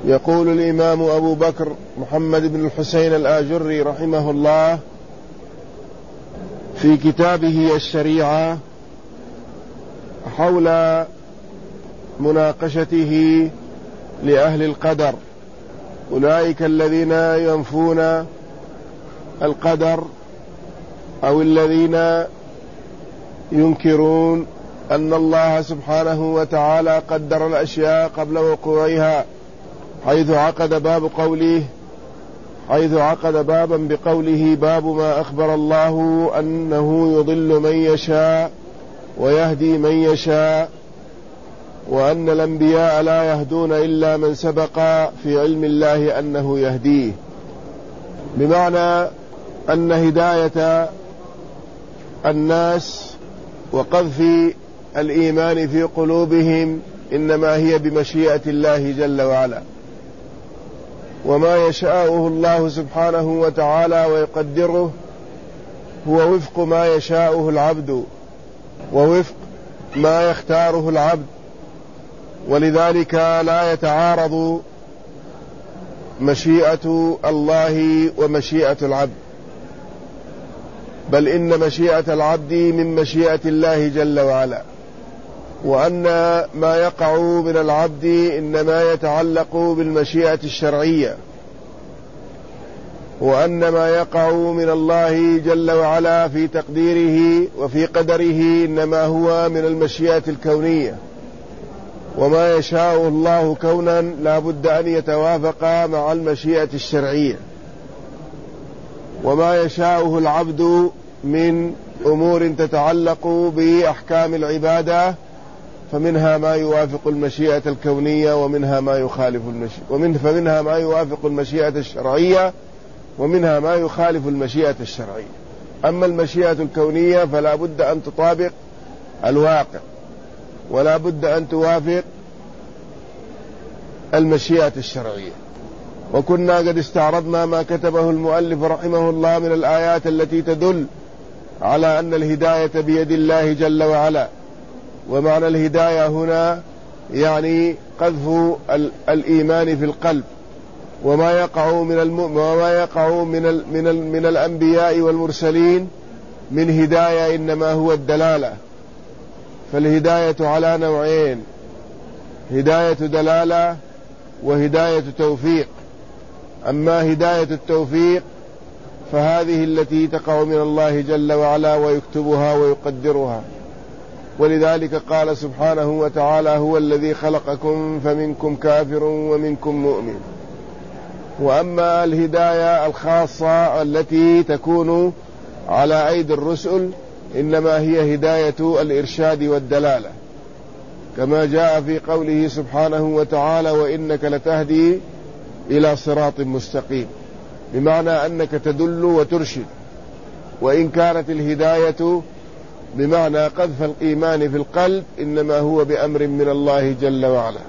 يقول الإمام أبو بكر محمد بن الحسين الآجري رحمه الله في كتابه الشريعة حول مناقشته لأهل القدر، أولئك الذين ينفون القدر أو الذين ينكرون أن الله سبحانه وتعالى قدر الأشياء قبل وقوعها، حيث عقد بابا بقوله: باب ما أخبر الله أنه يضل من يشاء ويهدي من يشاء، وأن الأنبياء لا يهدون إلا من سبق في علم الله أنه يهديه، بمعنى أن هداية الناس وقذف الإيمان في قلوبهم إنما هي بمشيئة الله جل وعلا، وما يشاءه الله سبحانه وتعالى ويقدره هو وفق ما يشاءه العبد ووفق ما يختاره العبد، ولذلك لا يتعارض مشيئة الله ومشيئة العبد، بل إن مشيئة العبد من مشيئة الله جل وعلا، وأن ما يقع من العبد إنما يتعلق بالمشيئة الشرعية، وأن ما يقع من الله جل وعلا في تقديره وفي قدره إنما هو من المشيئة الكونية، وما يشاء الله كونا لا بد أن يتوافق مع المشيئة الشرعية، وما يشاءه العبد من أمور تتعلق بأحكام العبادة فمنها ما يوافق المشيئة الكونية ومنها ما يخالف فمنها ما يوافق المشيئة الشرعية ومنها ما يخالف المشيئة الشرعية. أما المشيئة الكونية فلا بد أن تطابق الواقع ولا بد أن توافق المشيئة الشرعية. وكنا قد استعرضنا ما كتبه المؤلف رحمه الله من الآيات التي تدل على أن الهداية بيد الله جل وعلا، ومعنى الهداية هنا يعني قذف الإيمان في القلب، وما يقع من الأنبياء والمرسلين من هداية إنما هو الدلالة. فالهداية على نوعين: هداية دلالة وهداية توفيق. أما هداية التوفيق فهذه التي تقع من الله جل وعلا ويكتبها ويقدرها، ولذلك قال سبحانه وتعالى: هو الذي خلقكم فمنكم كافر ومنكم مؤمن. وأما الهداية الخاصة التي تكون على أيدي الرسل إنما هي هداية الإرشاد والدلالة، كما جاء في قوله سبحانه وتعالى: وإنك لتهدي إلى صراط مستقيم، بمعنى أنك تدل وترشد. وإن كانت الهداية بمعنى قذف الإيمان في القلب إنما هو بأمر من الله جل وعلا.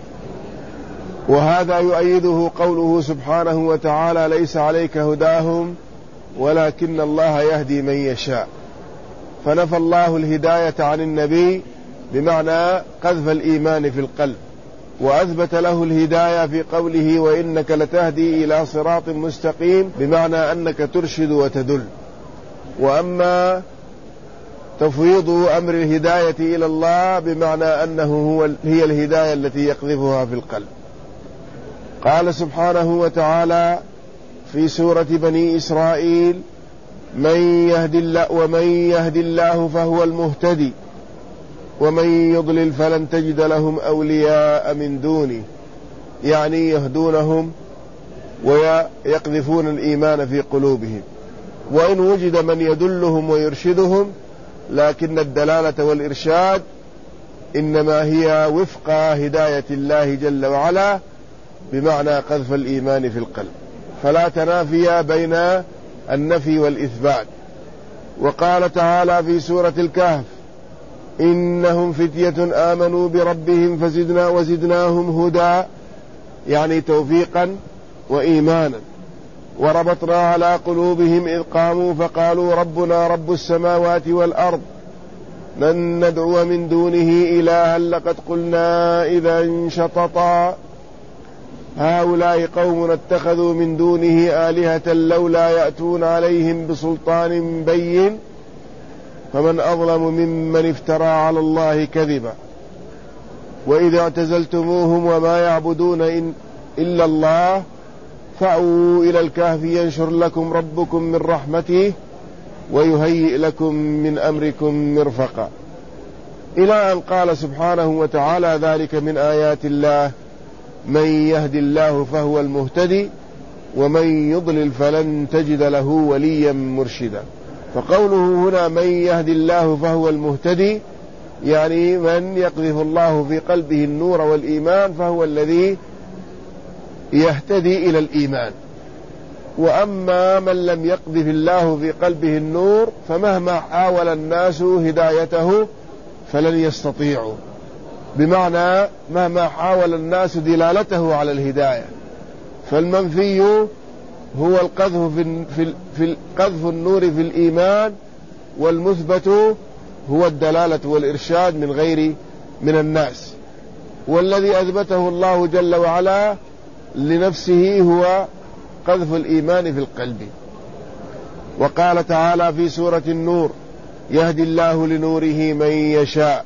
وهذا يؤيده قوله سبحانه وتعالى: ليس عليك هداهم ولكن الله يهدي من يشاء. فنفى الله الهداية عن النبي بمعنى قذف الإيمان في القلب، وأثبت له الهداية في قوله: وإنك لتهدي إلى صراط مستقيم، بمعنى أنك ترشد وتدل. وأما تفويض أمر الهداية إلى الله بمعنى أنه هي الهداية التي يقذفها في القلب. قال سبحانه وتعالى في سورة بني إسرائيل: ومن يهد الله فهو المهتدي ومن يضلل فلن تجد لهم أولياء من دونه، يعني يهدونهم ويقذفون الإيمان في قلوبهم. وإن وجد من يدلهم ويرشدهم لكن الدلالة والإرشاد إنما هي وفق هداية الله جل وعلا بمعنى قذف الإيمان في القلب، فلا تنافي بين النفي والإثبات. وقال تعالى في سورة الكهف: إنهم فتية آمنوا بربهم وزدناهم هدى، يعني توفيقا وإيمانا. وربطنا على قلوبهم إذ قاموا فقالوا ربنا رب السماوات والأرض لن ندعو من دونه إلها لقد قلنا إذا شططا. هؤلاء قوم اتخذوا من دونه آلهة لولا يأتون عليهم بسلطان بين فمن أظلم ممن افترى على الله كذبا وإذا اعتزلتموهم وما يعبدون إلا الله فأووا إلى الكهف ينشر لكم ربكم من رحمته ويهيئ لكم من أمركم مرفقا، إلى أن قال سبحانه وتعالى: ذلك من آيات الله من يهد الله فهو المهتدي ومن يضلل فلن تجد له وليا مرشدا. فقوله هنا من يهد الله فهو المهتدي يعني من يقذف الله في قلبه النور والإيمان فهو الذي يهتدي إلى الإيمان، وأما من لم يقذف الله في قلبه النور فمهما حاول الناس هدايته فلن يستطيعوا، بمعنى مهما حاول الناس دلالته على الهداية. فالمنفي هو قذف النور في الإيمان، والمثبت هو الدلالة والإرشاد من الناس، والذي أثبته الله جل وعلا لنفسه هو قذف الإيمان في القلب. وقال تعالى في سورة النور: يهدي الله لنوره من يشاء.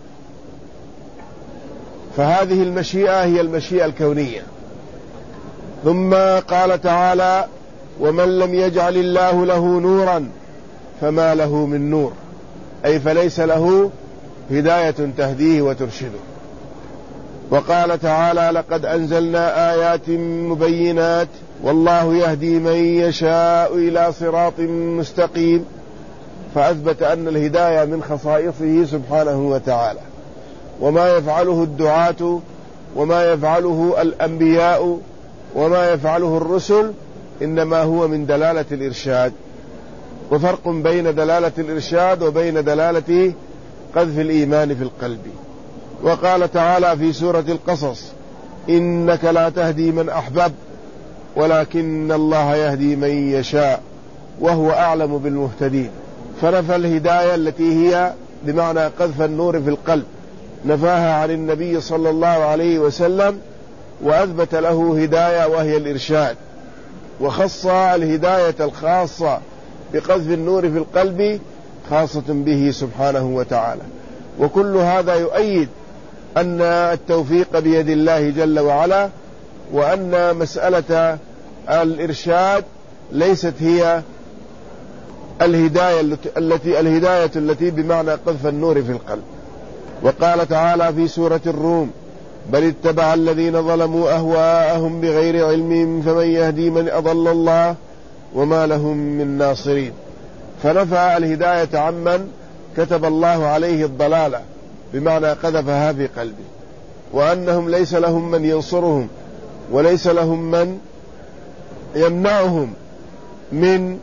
فهذه المشيئة هي المشيئة الكونية. ثم قال تعالى: ومن لم يجعل الله له نورا فما له من نور، أي فليس له هداية تهديه وترشده. وقال تعالى: لقد أنزلنا آيات مبينات والله يهدي من يشاء إلى صراط مستقيم. فأثبت أن الهداية من خصائصه سبحانه وتعالى، وما يفعله الدعاة وما يفعله الأنبياء وما يفعله الرسل إنما هو من دلالة الإرشاد. وفرق بين دلالة الإرشاد وبين دلالة قذف الإيمان في القلب. وقال تعالى في سورة القصص: إنك لا تهدي من أحببت ولكن الله يهدي من يشاء وهو أعلم بالمهتدين. فنفى الهداية التي هي بمعنى قذف النور في القلب، نفاها عن النبي صلى الله عليه وسلم، وأثبت له هداية وهي الإرشاد، وخص الهداية الخاصة بقذف النور في القلب خاصة به سبحانه وتعالى. وكل هذا يؤيد أن التوفيق بيد الله جل وعلا، وأن مسألة الإرشاد ليست هي الهداية التي بمعنى قذف النور في القلب. وقال تعالى في سورة الروم: بل اتبع الذين ظلموا أهواءهم بغير علم فمن يهدي من أضل الله وما لهم من ناصرين. فنفى الهداية عمن كتب الله عليه الضلالة بمعنى قذفها في قلبه، وأنهم ليس لهم من ينصرهم وليس لهم من يمنعهم من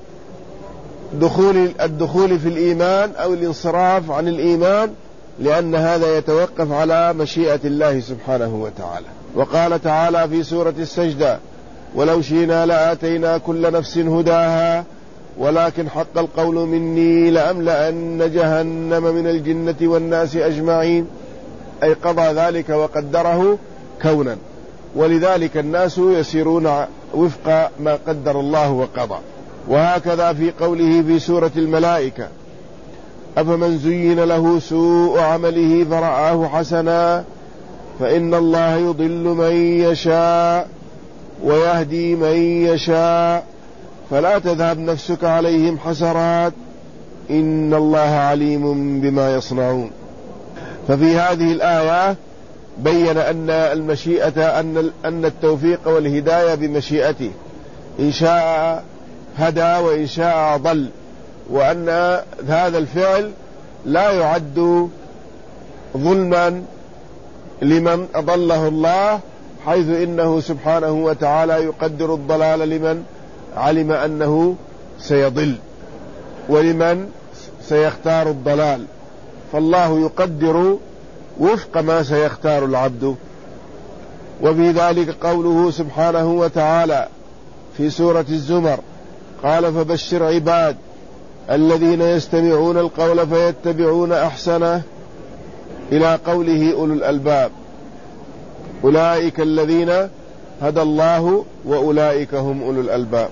الدخول في الإيمان أو الانصراف عن الإيمان، لأن هذا يتوقف على مشيئة الله سبحانه وتعالى. وقال تعالى في سورة السجدة: ولو شئنا لآتينا كل نفس هداها ولكن حق القول مني لأملأن جهنم من الجنة والناس أجمعين. أي قضى ذلك وقدره كونا، ولذلك الناس يسيرون وفق ما قدر الله وقضى. وهكذا في قوله في سورة الملائكة: أفمن زين له سوء عمله فرآه حسنا فإن الله يضل من يشاء ويهدي من يشاء فلا تذهب نفسك عليهم حسرات إن الله عليم بما يصنعون. ففي هذه الآية بين أن المشيئة أن التوفيق والهداية بمشيئته، إن شاء هدى وإن شاء ضل، وأن هذا الفعل لا يعد ظلما لمن أضله الله، حيث إنه سبحانه وتعالى يقدر الضلال لمن علم أنه سيضل ولمن سيختار الضلال، فالله يقدر وفق ما سيختار العبد. وفي ذلك قوله سبحانه وتعالى في سورة الزمر: قال فبشر عباد الذين يستمعون القول فيتبعون أحسنه، إلى قوله أولو الألباب. أولئك الذين هدى الله وأولئك هم أولو الألباب،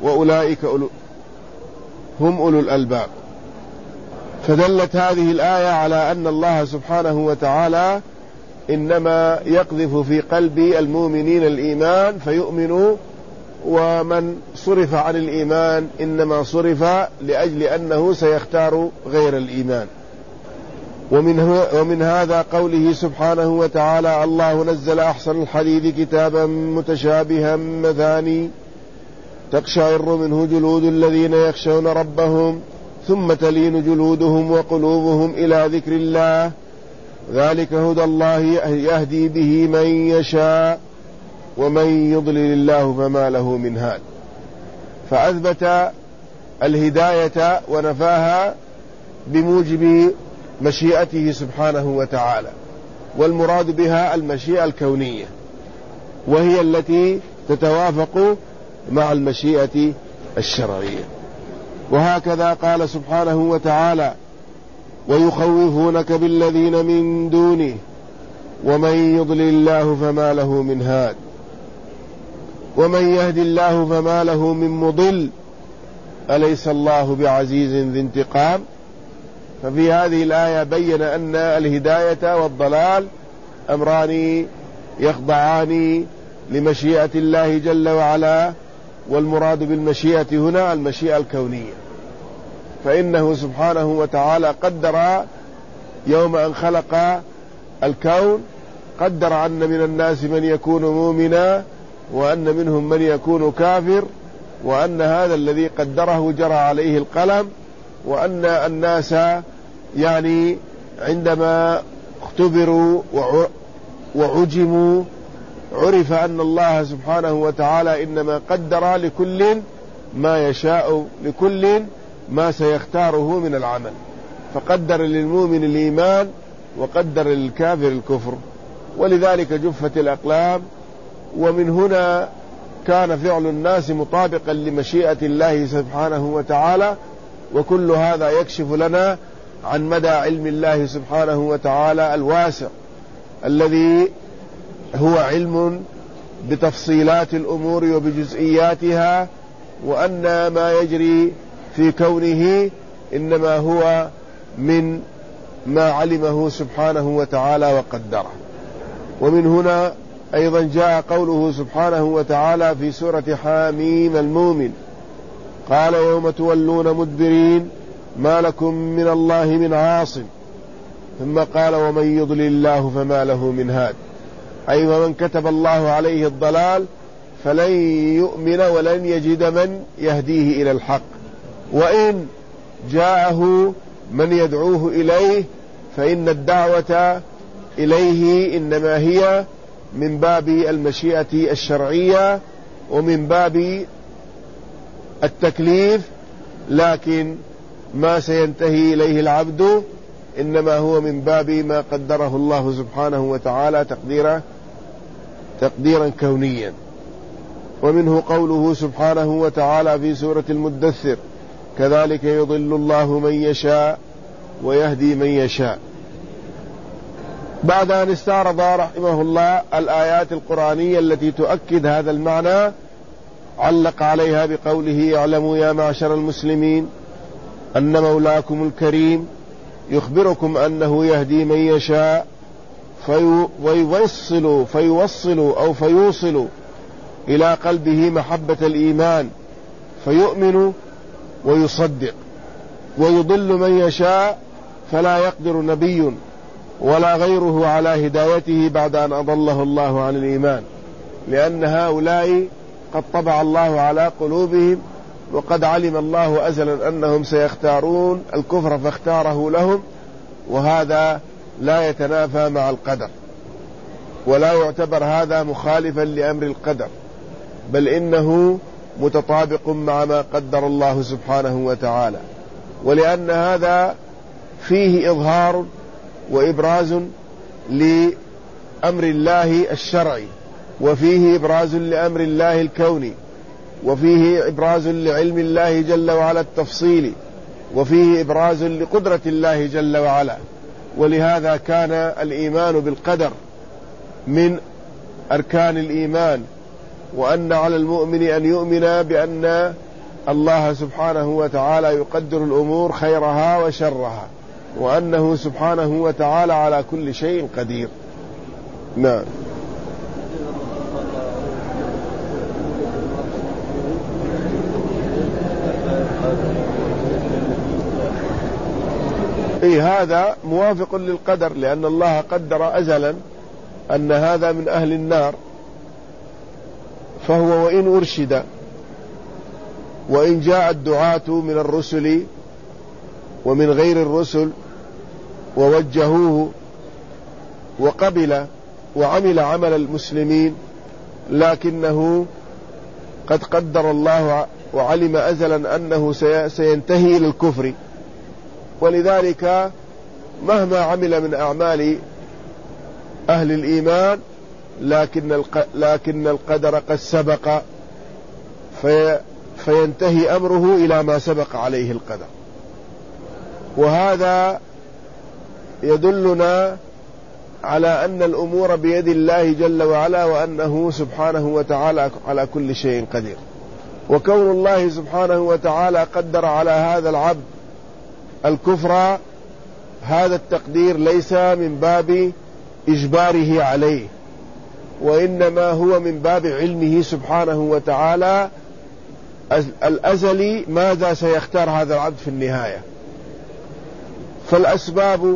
هم أولو الألباب. فدلت هذه الآية على أن الله سبحانه وتعالى إنما يقذف في قلب المؤمنين الإيمان فيؤمنوا، ومن صرف عن الإيمان إنما صرف لأجل أنه سيختار غير الإيمان. ومن هذا قوله سبحانه وتعالى: الله نزل أحسن الحديث كتابا متشابها مثاني تقشعر منه جلود الذين يخشون ربهم ثم تلين جلودهم وقلوبهم إلى ذكر الله ذلك هدى الله يهدي به من يشاء ومن يضلل الله فما له من هاد. فأثبت الهداية ونفاها بموجب مشيئته سبحانه وتعالى، والمراد بها المشيئة الكونية، وهي التي تتوافق مع المشيئة الشرعية. وهكذا قال سبحانه وتعالى: ويخوفونك بالذين من دونه ومن يضلل الله فما له من هاد ومن يهد الله فما له من مضل أليس الله بعزيز ذي انتقام. ففي هذه الآية بين أن الهداية والضلال أمران يخضعان لمشيئة الله جل وعلا، والمراد بالمشيئة هنا المشيئة الكونية، فإنه سبحانه وتعالى قدر يوم أن خلق الكون، قدر أن من الناس من يكون مؤمنا وأن منهم من يكون كافر، وأن هذا الذي قدره جرى عليه القلم، وأن الناس يعني عندما اختبروا وعجموا عرف أن الله سبحانه وتعالى إنما قدر لكل ما يشاء، لكل ما سيختاره من العمل، فقدر للمؤمن الإيمان وقدر للكافر الكفر، ولذلك جفت الأقلام. ومن هنا كان فعل الناس مطابقا لمشيئة الله سبحانه وتعالى. وكل هذا يكشف لنا عن مدى علم الله سبحانه وتعالى الواسع، الذي هو علم بتفصيلات الأمور وبجزئياتها، وأن ما يجري في كونه إنما هو من ما علمه سبحانه وتعالى وقدره. ومن هنا أيضا جاء قوله سبحانه وتعالى في سورة حاميم المؤمن: قال يوم تولون مدبرين ما لكم من الله من عاصم، ثم قال ومن يضلل الله فما له من هاد، أي ومن كتب الله عليه الضلال فلن يؤمن ولن يجد من يهديه إلى الحق، وإن جاءه من يدعوه إليه فإن الدعوة إليه إنما هي من باب المشيئة الشرعية ومن باب التكليف، لكن ما سينتهي إليه العبد إنما هو من باب ما قدره الله سبحانه وتعالى تقديرا كونيا. ومنه قوله سبحانه وتعالى في سورة المدثر: كذلك يضل الله من يشاء ويهدي من يشاء. بعد أن استعرض رحمه الله الآيات القرآنية التي تؤكد هذا المعنى، علق عليها بقوله: اعلموا يا معشر المسلمين أن مولاكم الكريم يخبركم أنه يهدي من يشاء فيوصل إلى قلبه محبة الإيمان فيؤمن ويصدق، ويضل من يشاء فلا يقدر نبي ولا غيره على هدايته بعد أن أضله الله عن الإيمان، لأن هؤلاء قد طبع الله على قلوبهم، وقد علم الله أزلا أنهم سيختارون الكفر فاختاره لهم، وهذا لا يتنافى مع القدر، ولا يعتبر هذا مخالفا لأمر القدر، بل إنه متطابق مع ما قدر الله سبحانه وتعالى. ولأن هذا فيه إظهار وإبراز لأمر الله الشرعي، وفيه إبراز لأمر الله الكوني، وفيه إبراز لعلم الله جل وعلا التفصيلي، وفيه إبراز لقدرة الله جل وعلا. ولهذا كان الإيمان بالقدر من أركان الإيمان وأن على المؤمن أن يؤمن بأن الله سبحانه وتعالى يقدر الأمور خيرها وشرها، وأنه سبحانه وتعالى على كل شيء قدير. نعم. هذا موافق للقدر، لأن الله قدر أزلا أن هذا من أهل النار، فهو وإن أرشد وإن جاء الدعاة من الرسل ومن غير الرسل ووجهوه وقبل وعمل عمل المسلمين، لكنه قد قدر الله وعلم أزلا أنه سينتهي إلى الكفر، ولذلك مهما عمل من أعمال أهل الإيمان لكن القدر قد سبق، فينتهي أمره إلى ما سبق عليه القدر. وهذا يدلنا على أن الأمور بيد الله جل وعلا، وأنه سبحانه وتعالى على كل شيء قدير. وكون الله سبحانه وتعالى قدر على هذا العبد الكفر، هذا التقدير ليس من باب إجباره عليه، وإنما هو من باب علمه سبحانه وتعالى الأزلي ماذا سيختار هذا العبد في النهاية. فالأسباب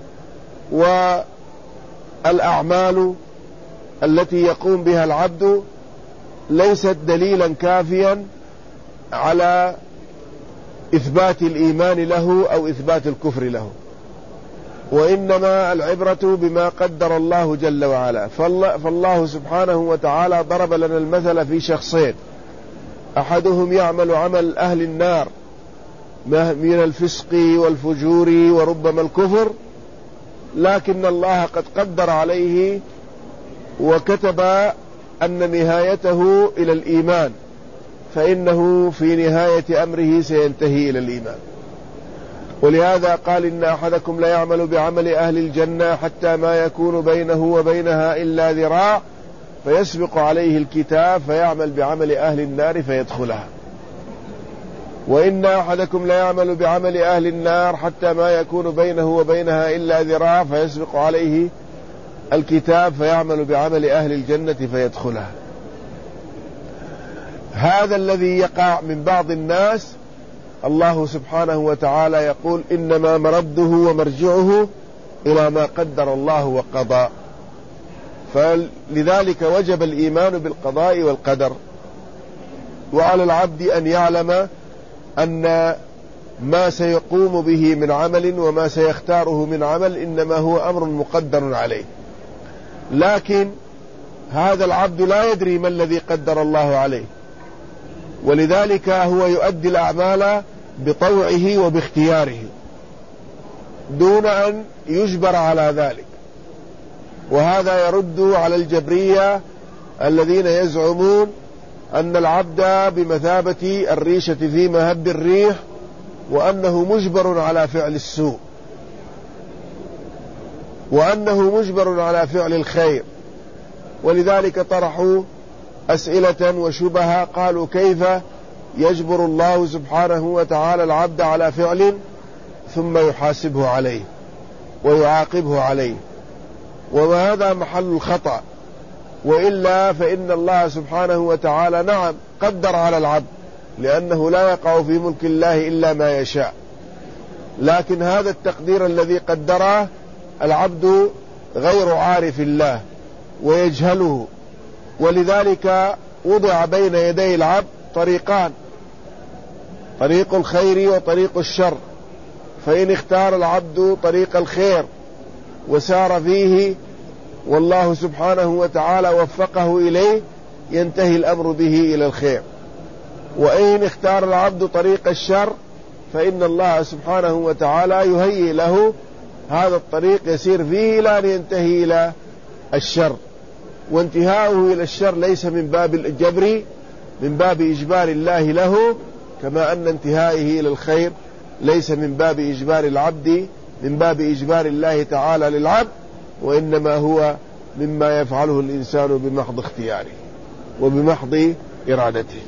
والأعمال التي يقوم بها العبد ليست دليلا كافيا على إثبات الإيمان له أو إثبات الكفر له، وإنما العبرة بما قدر الله جل وعلا. فالله سبحانه وتعالى ضرب لنا المثل في شخصين: أحدهم يعمل عمل أهل النار من الفسق والفجور وربما الكفر، لكن الله قد قدر عليه وكتب أن نهايته إلى الإيمان، فإنه في نهاية أمره سينتهي إلى الإيمان. ولهذا قال: إن أحدكم لا يعمل بعمل أهل الجنة حتى ما يكون بينه وبينها إلا ذراع فيسبق عليه الكتاب فيعمل بعمل أهل النار فيدخلها. وإن أحدكم لا يعمل بعمل أهل النار حتى ما يكون بينه وبينها إلا ذراع فيسبق عليه الكتاب فيعمل بعمل أهل الجنة فيدخلها. هذا الذي يقع من بعض الناس الله سبحانه وتعالى يقول: إنما مرده ومرجعه إلى ما قدر الله وقضى. فلذلك وجب الإيمان بالقضاء والقدر، وعلى العبد أن يعلم أن ما سيقوم به من عمل وما سيختاره من عمل إنما هو أمر مقدر عليه، لكن هذا العبد لا يدري ما الذي قدر الله عليه، ولذلك هو يؤدي الأعمال بطوعه وباختياره دون أن يجبر على ذلك. وهذا يرد على الجبرية الذين يزعمون أن العبد بمثابة الريشة في مهب الريح، وأنه مجبر على فعل السوء، وأنه مجبر على فعل الخير. ولذلك طرحوا أسئلة وشبهة، قالوا: كيف يجبر الله سبحانه وتعالى العبد على فعل ثم يحاسبه عليه ويعاقبه عليه؟ وهذا محل الخطأ. وإلا فإن الله سبحانه وتعالى نعم قدر على العبد، لأنه لا يقع في ملك الله إلا ما يشاء، لكن هذا التقدير الذي قدره العبد غير عارف الله ويجهله، ولذلك وضع بين يدي العبد طريقان: طريق الخير وطريق الشر. فإن اختار العبد طريق الخير وسار فيه والله سبحانه وتعالى وفقه إليه ينتهي الأمر به إلى الخير، وإن اختار العبد طريق الشر فإن الله سبحانه وتعالى يهيئ له هذا الطريق يسير فيه إلى أن ينتهي إلى الشر. وانتهاؤه إلى الشر ليس من باب الجبر، من باب إجبار الله له، كما أن انتهائه إلى الخير ليس من باب إجبار العبد، من باب إجبار الله تعالى للعبد، وإنما هو مما يفعله الإنسان بمحض اختياره. وبمحض إرادته.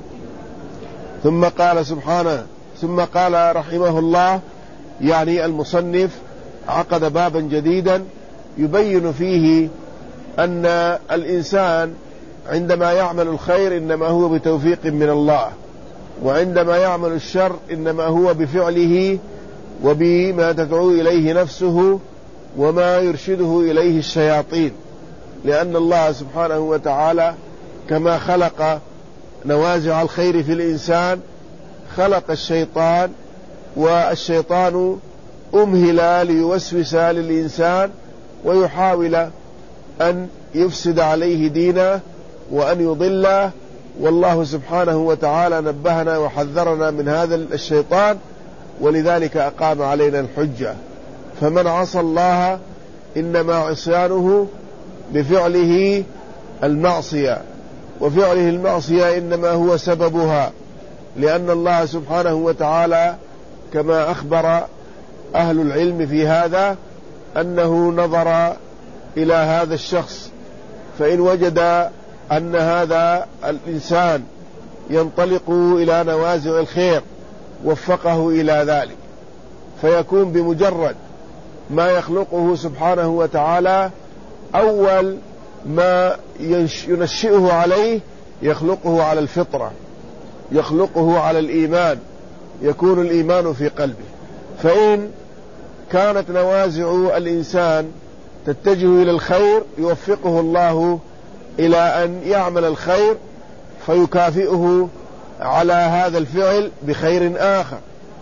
ثم قال رحمه الله، يعني المصنف عقد بابا جديدا يبين فيه أن الإنسان عندما يعمل الخير إنما هو بتوفيق من الله، وعندما يعمل الشر إنما هو بفعله وبما تدعو إليه نفسه وما يرشده إليه الشياطين، لأن الله سبحانه وتعالى كما خلق نوازع الخير في الإنسان خلق الشيطان، والشيطان أمهل ليوسوس للإنسان ويحاول أن يفسد عليه دينه وأن يضله، والله سبحانه وتعالى نبهنا وحذرنا من هذا الشيطان، ولذلك أقام علينا الحجة. فمن عصى الله إنما عصيانه بفعله المعصية، وفعله المعصية إنما هو سببها، لأن الله سبحانه وتعالى كما أخبر أهل العلم في هذا أنه نظر إلى هذا الشخص، فإن وجد أن هذا الإنسان ينطلق إلى نوازع الخير وفقه إلى ذلك، فيكون بمجرد ما يخلقه سبحانه وتعالى أول ما ينشئه عليه يخلقه على الفطرة، يخلقه على الإيمان، يكون الإيمان في قلبه. فإن كانت نوازع الإنسان تتجه إلى الخير يوفقه الله إلى أن يعمل الخير فيكافئه على هذا الفعل بخير آخر،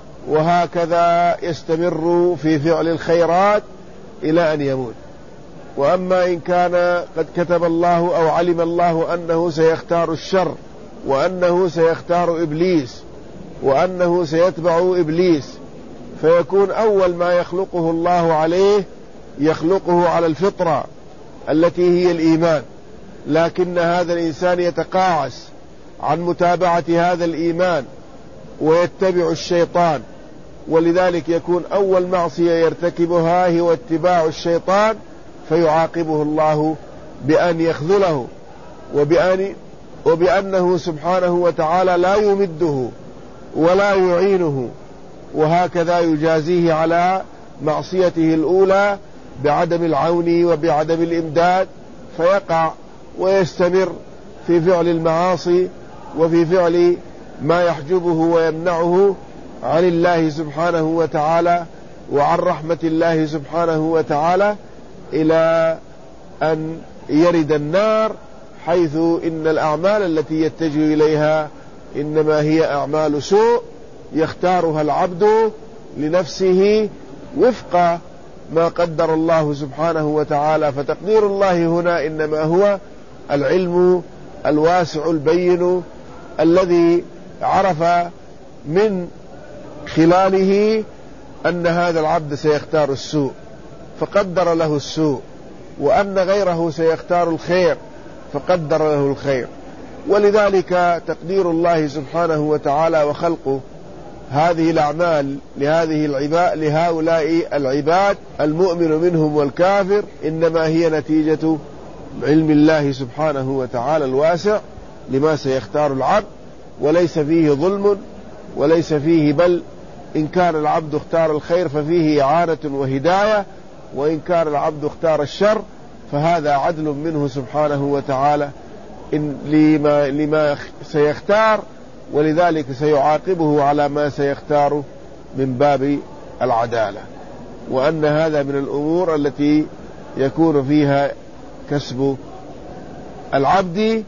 وهكذا يستمر في فعل الخيرات إلى أن يموت. وأما إن كان قد كتب الله أو علم الله أنه سيختار الشر، وأنه سيختار إبليس، وأنه سيتبع إبليس، فيكون أول ما يخلقه الله عليه يخلقه على الفطرة التي هي الإيمان، لكن هذا الإنسان يتقاعس عن متابعة هذا الإيمان ويتبع الشيطان، ولذلك يكون أول معصية يرتكبها هي اتباع الشيطان، فيعاقبه الله بأن يخذله وبأنه سبحانه وتعالى لا يمده ولا يعينه، وهكذا يجازيه على معصيته الأولى بعدم العون وبعدم الإمداد، فيقع ويستمر في فعل المعاصي وفي فعل ما يحجبه ويمنعه عن الله سبحانه وتعالى وعن رحمة الله سبحانه وتعالى، إلى أن يرد النار، حيث إن الأعمال التي يتجه إليها إنما هي أعمال سوء يختارها العبد لنفسه وفق ما قدر الله سبحانه وتعالى. فتقدير الله هنا إنما هو العلم الواسع البين الذي عرف من خلاله أن هذا العبد سيختار السوء فقدر له السوء، وأن غيره سيختار الخير فقدر له الخير. ولذلك تقدير الله سبحانه وتعالى وخلقه هذه الأعمال لهؤلاء العباد المؤمن منهم والكافر إنما هي نتيجة علم الله سبحانه وتعالى الواسع لما سيختار العبد، وليس فيه ظلم وليس فيه، بل إن كان العبد اختار الخير ففيه إعانة وهداية، وإن كان العبد اختار الشر فهذا عدل منه سبحانه وتعالى لما سيختار، ولذلك سيعاقبه على ما سيختار من باب العدالة. وأن هذا من الأمور التي يكون فيها كسب العبد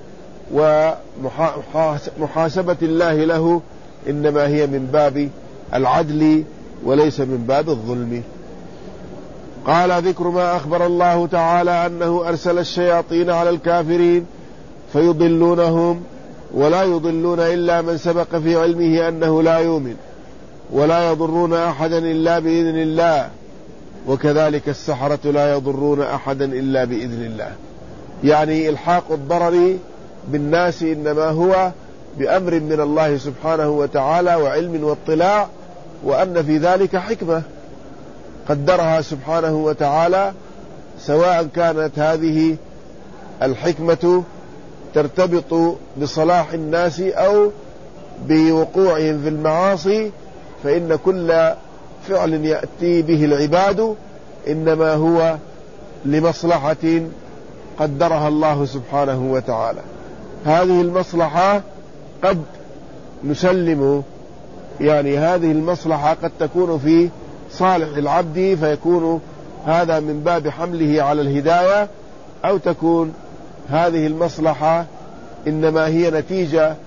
ومحاسبة الله له إنما هي من باب العدل وليس من باب الظلم. قال: ذكر ما أخبر الله تعالى أنه أرسل الشياطين على الكافرين فيضلونهم ولا يضلون إلا من سبق في علمه أنه لا يؤمن، ولا يضرون أحدا إلا بإذن الله، وكذلك السحرة لا يضرون أحدا إلا بإذن الله. يعني إلحاق الضرر بالناس إنما هو بأمر من الله سبحانه وتعالى وعلم واطلاع، وأن في ذلك حكمة قدرها سبحانه وتعالى، سواء كانت هذه الحكمة ترتبط بصلاح الناس أو بوقوعهم في المعاصي، فإن كل فعل يأتي به العباد إنما هو لمصلحة قدرها الله سبحانه وتعالى. هذه المصلحة قد نسلم، يعني هذه المصلحة قد تكون في صالح العبد فيكون هذا من باب حمله على الهداية، أو تكون هذه المصلحة إنما هي نتيجة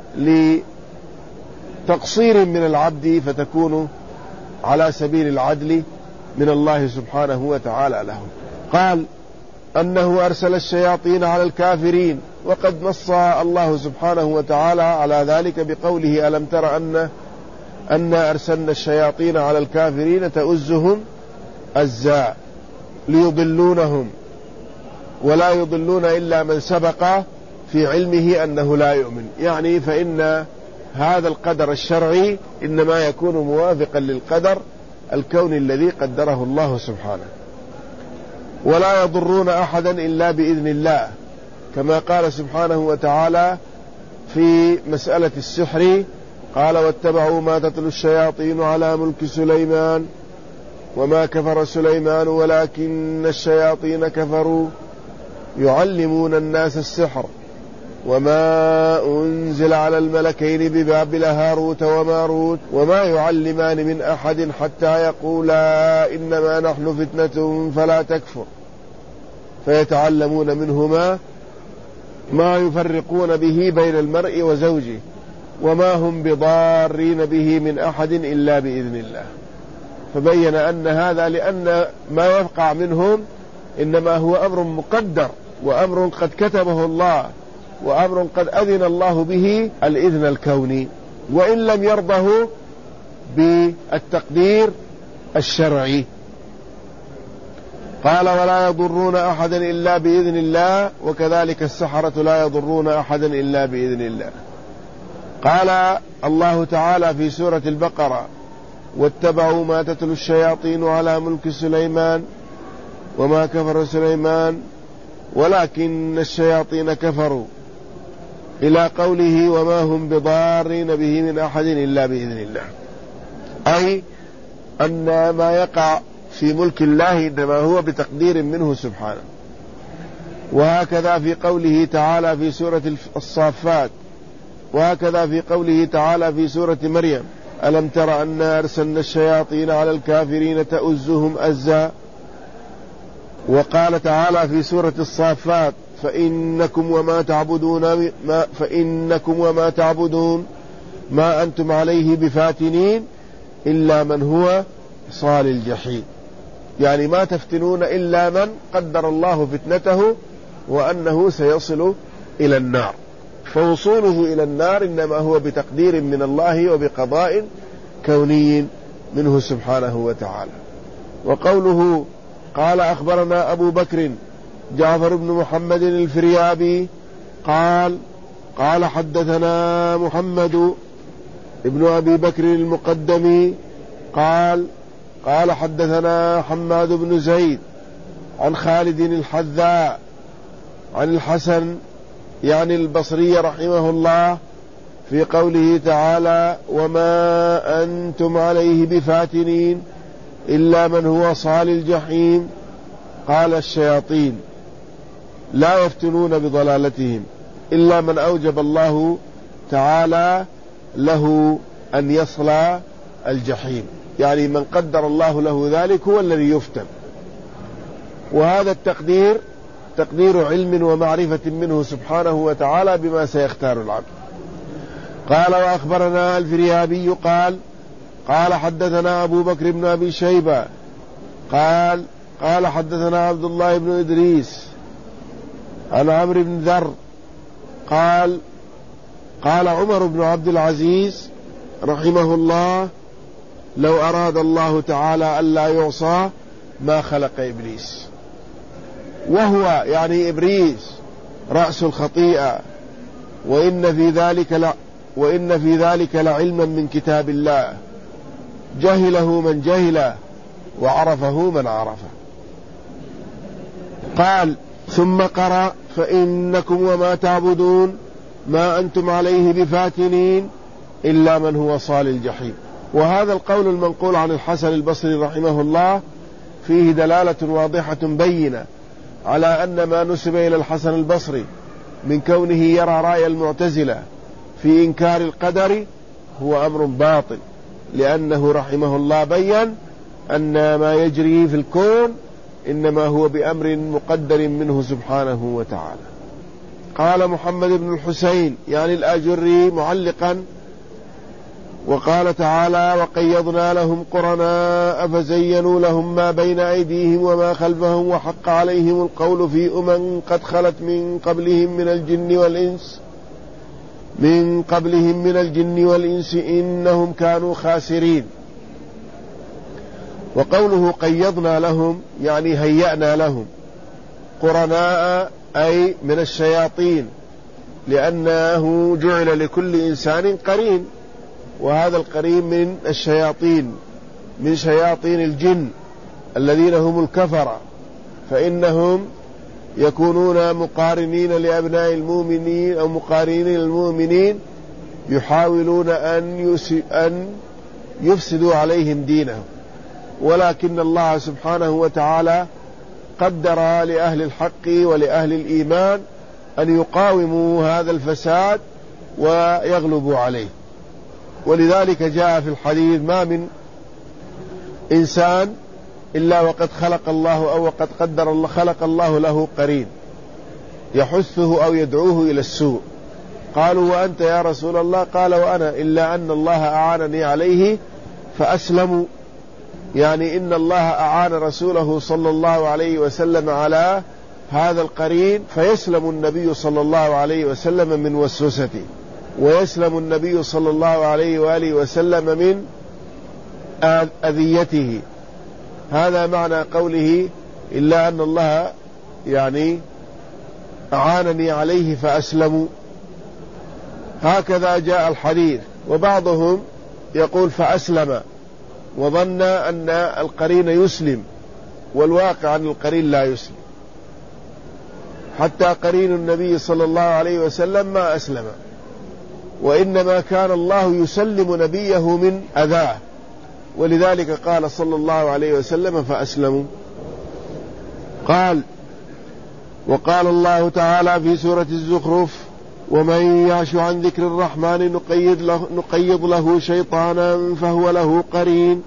لتقصير من العبد فتكون على سبيل العدل من الله سبحانه وتعالى له. قال أنه أرسل الشياطين على الكافرين، وقد نص الله سبحانه وتعالى على ذلك بقوله ألم تر أن أرسلنا الشياطين على الكافرين تؤزهم أزا ليضلونهم، ولا يضلون إلا من سبق في علمه أنه لا يؤمن. يعني فإن هذا القدر الشرعي إنما يكون موافقا للقدر الكوني الذي قدره الله سبحانه. ولا يضرون أحدا إلا بإذن الله، كما قال سبحانه وتعالى في مسألة السحر قال واتبعوا ما تتلو الشياطين على ملك سليمان وما كفر سليمان ولكن الشياطين كفروا يعلمون الناس السحر وما أنزل على الملكين ببابل هاروت وماروت وما يعلمان من أحد حتى يقولا إنما نحن فتنة فلا تكفر فيتعلمون منهما ما يفرقون به بين المرء وزوجه وما هم بضارين به من أحد إلا بإذن الله. فبين أن هذا لأن ما يقع منهم إنما هو أمر مقدر وأمر قد كتبه الله وأمر قد أذن الله به الإذن الكوني، وإن لم يرضه بالتقدير الشرعي. قال ولا يضرون أحدا إلا بإذن الله، وكذلك السحرة لا يضرون أحدا إلا بإذن الله. قال الله تعالى في سورة البقرة واتبعوا ما تتلو الشياطين على ملك سليمان وما كفر سليمان ولكن الشياطين كفروا إلى قوله وما هم بضارين به من أحد إلا بإذن الله، أي أن ما يقع في ملك الله إنما هو بتقدير منه سبحانه. وهكذا في قوله تعالى في سورة الصافات، وهكذا في قوله تعالى في سورة مريم ألم تر أنا أرسلنا الشياطين على الكافرين تؤزهم أزا. وقال تعالى في سورة الصافات فإنكم وما تعبدون ما أنتم عليه بفاتنين إلا من هو صال الجحيم، يعني ما تفتنون إلا من قدر الله فتنته وأنه سيصل إلى النار، فوصوله إلى النار إنما هو بتقدير من الله وبقضاء كوني منه سبحانه وتعالى. وقوله قال أخبرنا أبو بكر جعفر بن محمد الفريابي قال حدثنا محمد ابن أبي بكر المقدمي قال حدثنا حماد بن زيد عن خالد الحذاء عن الحسن يعني البصري رحمه الله في قوله تعالى وما أنتم عليه بفاتنين إلا من هو صال الجحيم. قال الشياطين لا يفتنون بضلالتهم إلا من أوجب الله تعالى له أن يصل الجحيم، يعني من قدر الله له ذلك هو الذي يفتن، وهذا التقدير تقدير علم ومعرفة منه سبحانه وتعالى بما سيختار العبد. قال وأخبرنا الفريابي قال حدثنا أبو بكر بن أبي شيبة قال حدثنا عبد الله بن إدريس عن عمرو بن ذر قال عمر بن عبد العزيز رحمه الله لو أراد الله تعالى ألا يعصى ما خلق إبليس، وهو يعني إبليس رأس الخطيئة، وإن في ذلك لعلما من كتاب الله جهله من جهله وعرفه من عرفه. قال ثم قرأ فإنكم وما تعبدون ما أنتم عليه بفاتنين إلا من هو صال الجحيم. وهذا القول المنقول عن الحسن البصري رحمه الله فيه دلالة واضحة بينة على أن ما نسب إلى الحسن البصري من كونه يرى رأي المعتزلة في إنكار القدر هو أمر باطل، لأنه رحمه الله بيّن أن ما يجري في الكون إنما هو بأمر مقدر منه سبحانه وتعالى. قال محمد بن الحسين يعني الآجري معلقا: وقال تعالى: وقيضنا لهم قرناء فزينوا لهم ما بين أيديهم وما خلفهم وحق عليهم القول في قد خلت من قبلهم من الجن والإنس إنهم كانوا خاسرين. وقوله قيضنا لهم يعني هيأنا لهم قرناء أي من الشياطين، لأنه جعل لكل إنسان قرين، وهذا القرين من الشياطين، من شياطين الجن الذين هم الكفرة، فإنهم يكونون مقارنين لأبناء المؤمنين أو مقارنين للمؤمنين، يحاولون أن يفسدوا عليهم دينهم، ولكن الله سبحانه وتعالى قدر لأهل الحق ولأهل الإيمان أن يقاوموا هذا الفساد ويغلبوا عليه. ولذلك جاء في الحديث: ما من إنسان إلا وقد خلق الله أو وقد قدر الله خلق الله له قرين يحثه أو يدعوه إلى السوء. قالوا: وأنت يا رسول الله؟ قال: وأنا، إلا أن الله أعانني عليه فأسلموا، يعني إن الله أعان رسوله صلى الله عليه وسلم على هذا القرين، فيسلم النبي صلى الله عليه وسلم من وسوسته، ويسلم النبي صلى الله عليه وآله وسلم من أذيته. هذا معنى قوله: إلا أن الله يعني أعانني عليه فأسلموا. هكذا جاء الحديث. وبعضهم يقول فأسلم وظن أن القرين يسلم، والواقع أن القرين لا يسلم، حتى قرين النبي صلى الله عليه وسلم ما أسلم، وإنما كان الله يسلم نبيه من أذاه، ولذلك قال صلى الله عليه وسلم فأسلموا. قال: وقال الله تعالى في سورة الزخرف: ومن يعش عن ذكر الرحمن نقيض له شيطانا فهو له قرين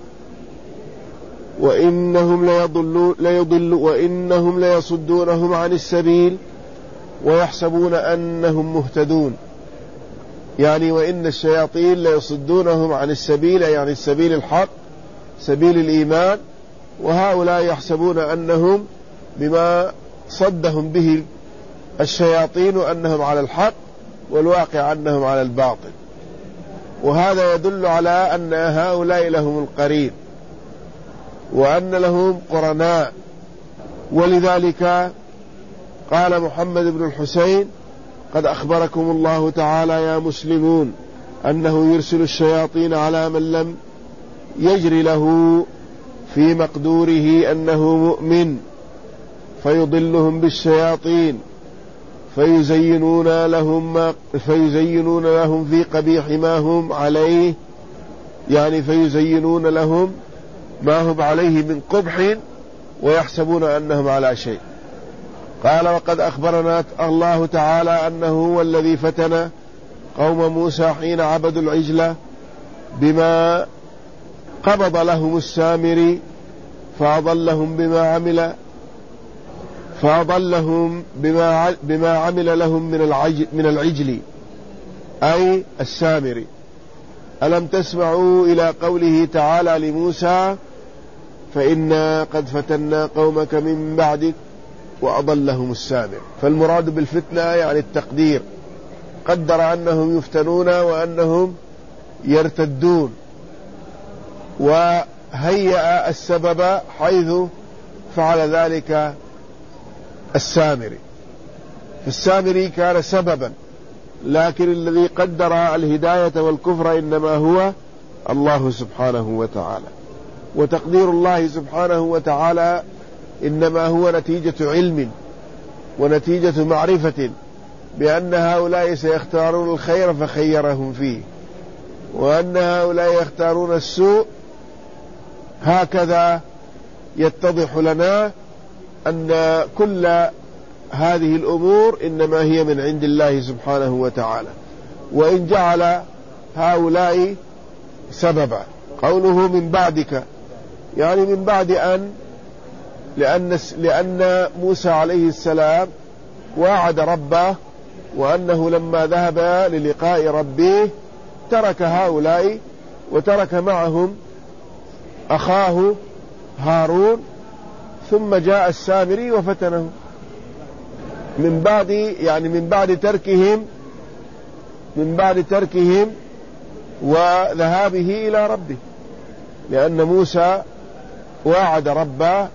وإنهم ليصدونهم عن السبيل ويحسبون أنهم مهتدون، يعني وإن الشياطين ليصدونهم عن السبيل، يعني السبيل الحق، سبيل الإيمان، وهؤلاء يحسبون أنهم بما صدهم به الشياطين أنهم على الحق، والواقع أنهم على الباطل. وهذا يدل على أن هؤلاء لهم القرين وأن لهم قرناء. ولذلك قال محمد بن الحسين: قد أخبركم الله تعالى يا مسلمون أنه يرسل الشياطين على من لم يجري له في مقدوره أنه مؤمن، فيضلهم بالشياطين فيزينون لهم في قبيح ما هم عليه، يعني فيزينون لهم ما هم عليه من قبح ويحسبون أنهم على شيء. قال: وقد أخبرنا الله تعالى أنه هو الذي فتن قوم موسى حين عبدوا العجل بما قبض لهم السامري فأضلهم بما عمل لهم من العجل أي السامري. ألم تسمعوا إلى قوله تعالى لموسى: فإنا قد فتنا قومك من بعدك وأضلهم السامر. فالمراد بالفتنة يعني التقدير، قدر أنهم يفتنون وأنهم يرتدون، وهيأ السبب حيث فعل ذلك السامري. فالسامري كان سببا، لكن الذي قدر الهداية والكفر إنما هو الله سبحانه وتعالى. وتقدير الله سبحانه وتعالى إنما هو نتيجة علم، ونتيجة معرفة بأن هؤلاء سيختارون الخير فخيرهم فيه، وأن هؤلاء يختارون السوء. هكذا يتضح لنا أن كل هذه الأمور إنما هي من عند الله سبحانه وتعالى، وإن جعل هؤلاء سببا. قوله من بعدك يعني من بعد أن، لأن موسى عليه السلام وعد ربه وأنه لما ذهب للقاء ربه ترك هؤلاء وترك معهم أخاه هارون، ثم جاء السامري وفتنه من بعد، يعني من بعد تركهم وذهابه إلى ربه، لأن موسى وعد ربه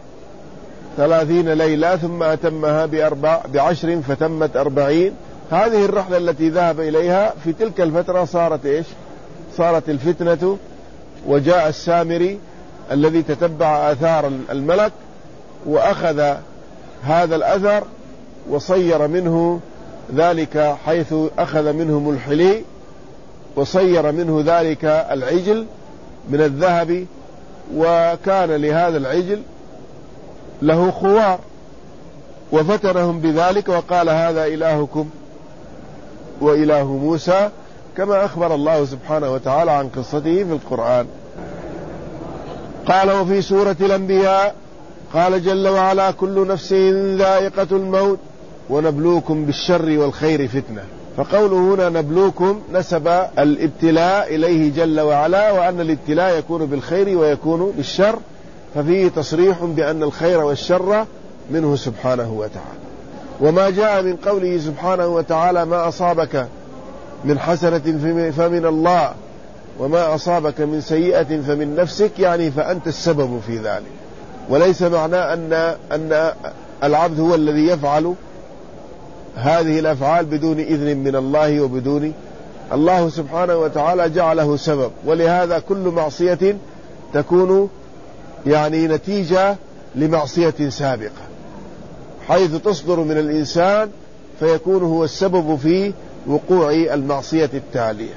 30 ليلة ثم أتمها ب10 فتمت 40. هذه الرحلة التي ذهب إليها في تلك الفترة صارت إيش؟ صارت الفتنة، وجاء السامري الذي تتبع آثار الملك وأخذ هذا الأثر وصير منه ذلك، حيث أخذ منهم الحلي وصير منه ذلك العجل من الذهب، وكان لهذا العجل له خوار، وفتنهم بذلك وقال هذا إلهكم وإله موسى، كما أخبر الله سبحانه وتعالى عن قصته في القرآن. قال وفي سورة الأنبياء قال جل وعلا كل نفس ذائقة الموت ونبلوكم بالشر والخير فتنة. فقوله هنا نبلوكم نسب الابتلاء إليه جل وعلا، وأن الابتلاء يكون بالخير ويكون بالشر، ففيه تصريح بأن الخير والشر منه سبحانه وتعالى. وما جاء من قوله سبحانه وتعالى ما أصابك من حسنة فمن الله وما أصابك من سيئة فمن نفسك، يعني فأنت السبب في ذلك، وليس معناه أن العبد هو الذي يفعل هذه الأفعال بدون إذن من الله وبدون الله سبحانه وتعالى جعله سبب. ولهذا كل معصية تكون يعني نتيجة لمعصية سابقة، حيث تصدر من الإنسان فيكون هو السبب في وقوع المعصية التالية.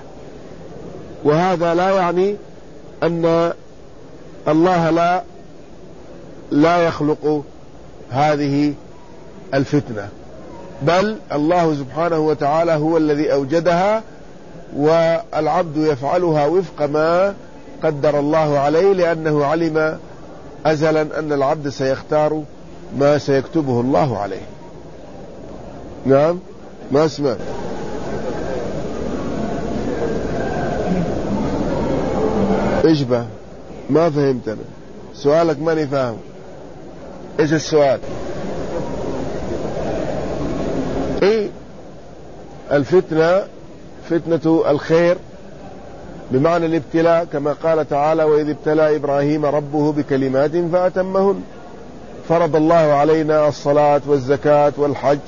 وهذا لا يعني أن الله لا يخلق هذه الفتنة، بل الله سبحانه وتعالى هو الذي أوجدها، والعبد يفعلها وفق ما قدر الله عليه، لأنه علم أزلا أن العبد سيختار ما سيكتبه الله عليه. نعم، ما اسمع. إيش به؟ ما فهمت أنا سؤالك، ماني فاهم. إيش السؤال؟ إيه الفتنة؟ فتنة الخير بمعنى الابتلاء، كما قال تعالى وإذ ابتلى إبراهيم ربه بكلمات فأتمهن. فرض الله علينا الصلاة والزكاة والحج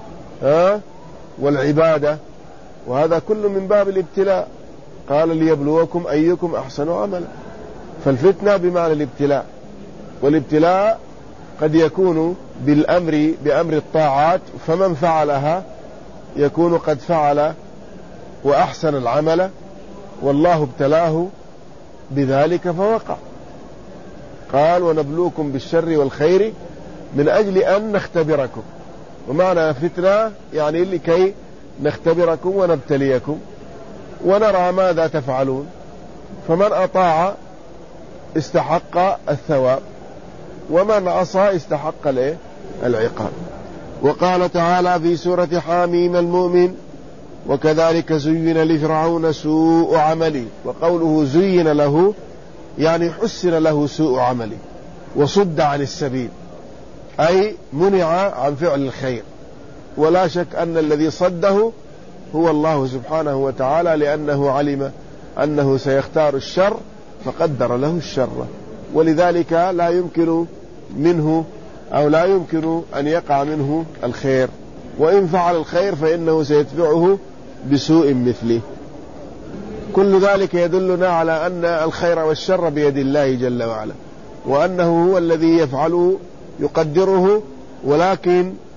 والعبادة، وهذا كله من باب الابتلاء. قال ليبلوكم أيكم أحسن عملا، فالفتنة بمعنى الابتلاء. والابتلاء قد يكون بأمر الطاعات، فمن فعلها يكون قد فعل وأحسن العمل، والله ابتلاه بذلك فوقع. قال ونبلوكم بالشر والخير من أجل أن نختبركم. ومعنى فتنة يعني لكي نختبركم ونبتليكم ونرى ماذا تفعلون، فمن أطاع استحق الثواب، ومن عصى استحق العقاب. وقال تعالى في سورة حاميم المؤمن وكذلك زين لفرعون سوء عمله. وقوله زين له يعني حسن له سوء عمله وصد عن السبيل، أي منع عن فعل الخير. ولا شك أن الذي صده هو الله سبحانه وتعالى، لأنه علم أنه سيختار الشر فقدر له الشر، ولذلك لا يمكن منه أو لا يمكن أن يقع منه الخير، وإن فعل الخير فإنه سيتبعه بسوء مثله. كل ذلك يدلنا على أن الخير والشر بيد الله جل وعلا، وأنه هو الذي يفعله يقدره، ولكن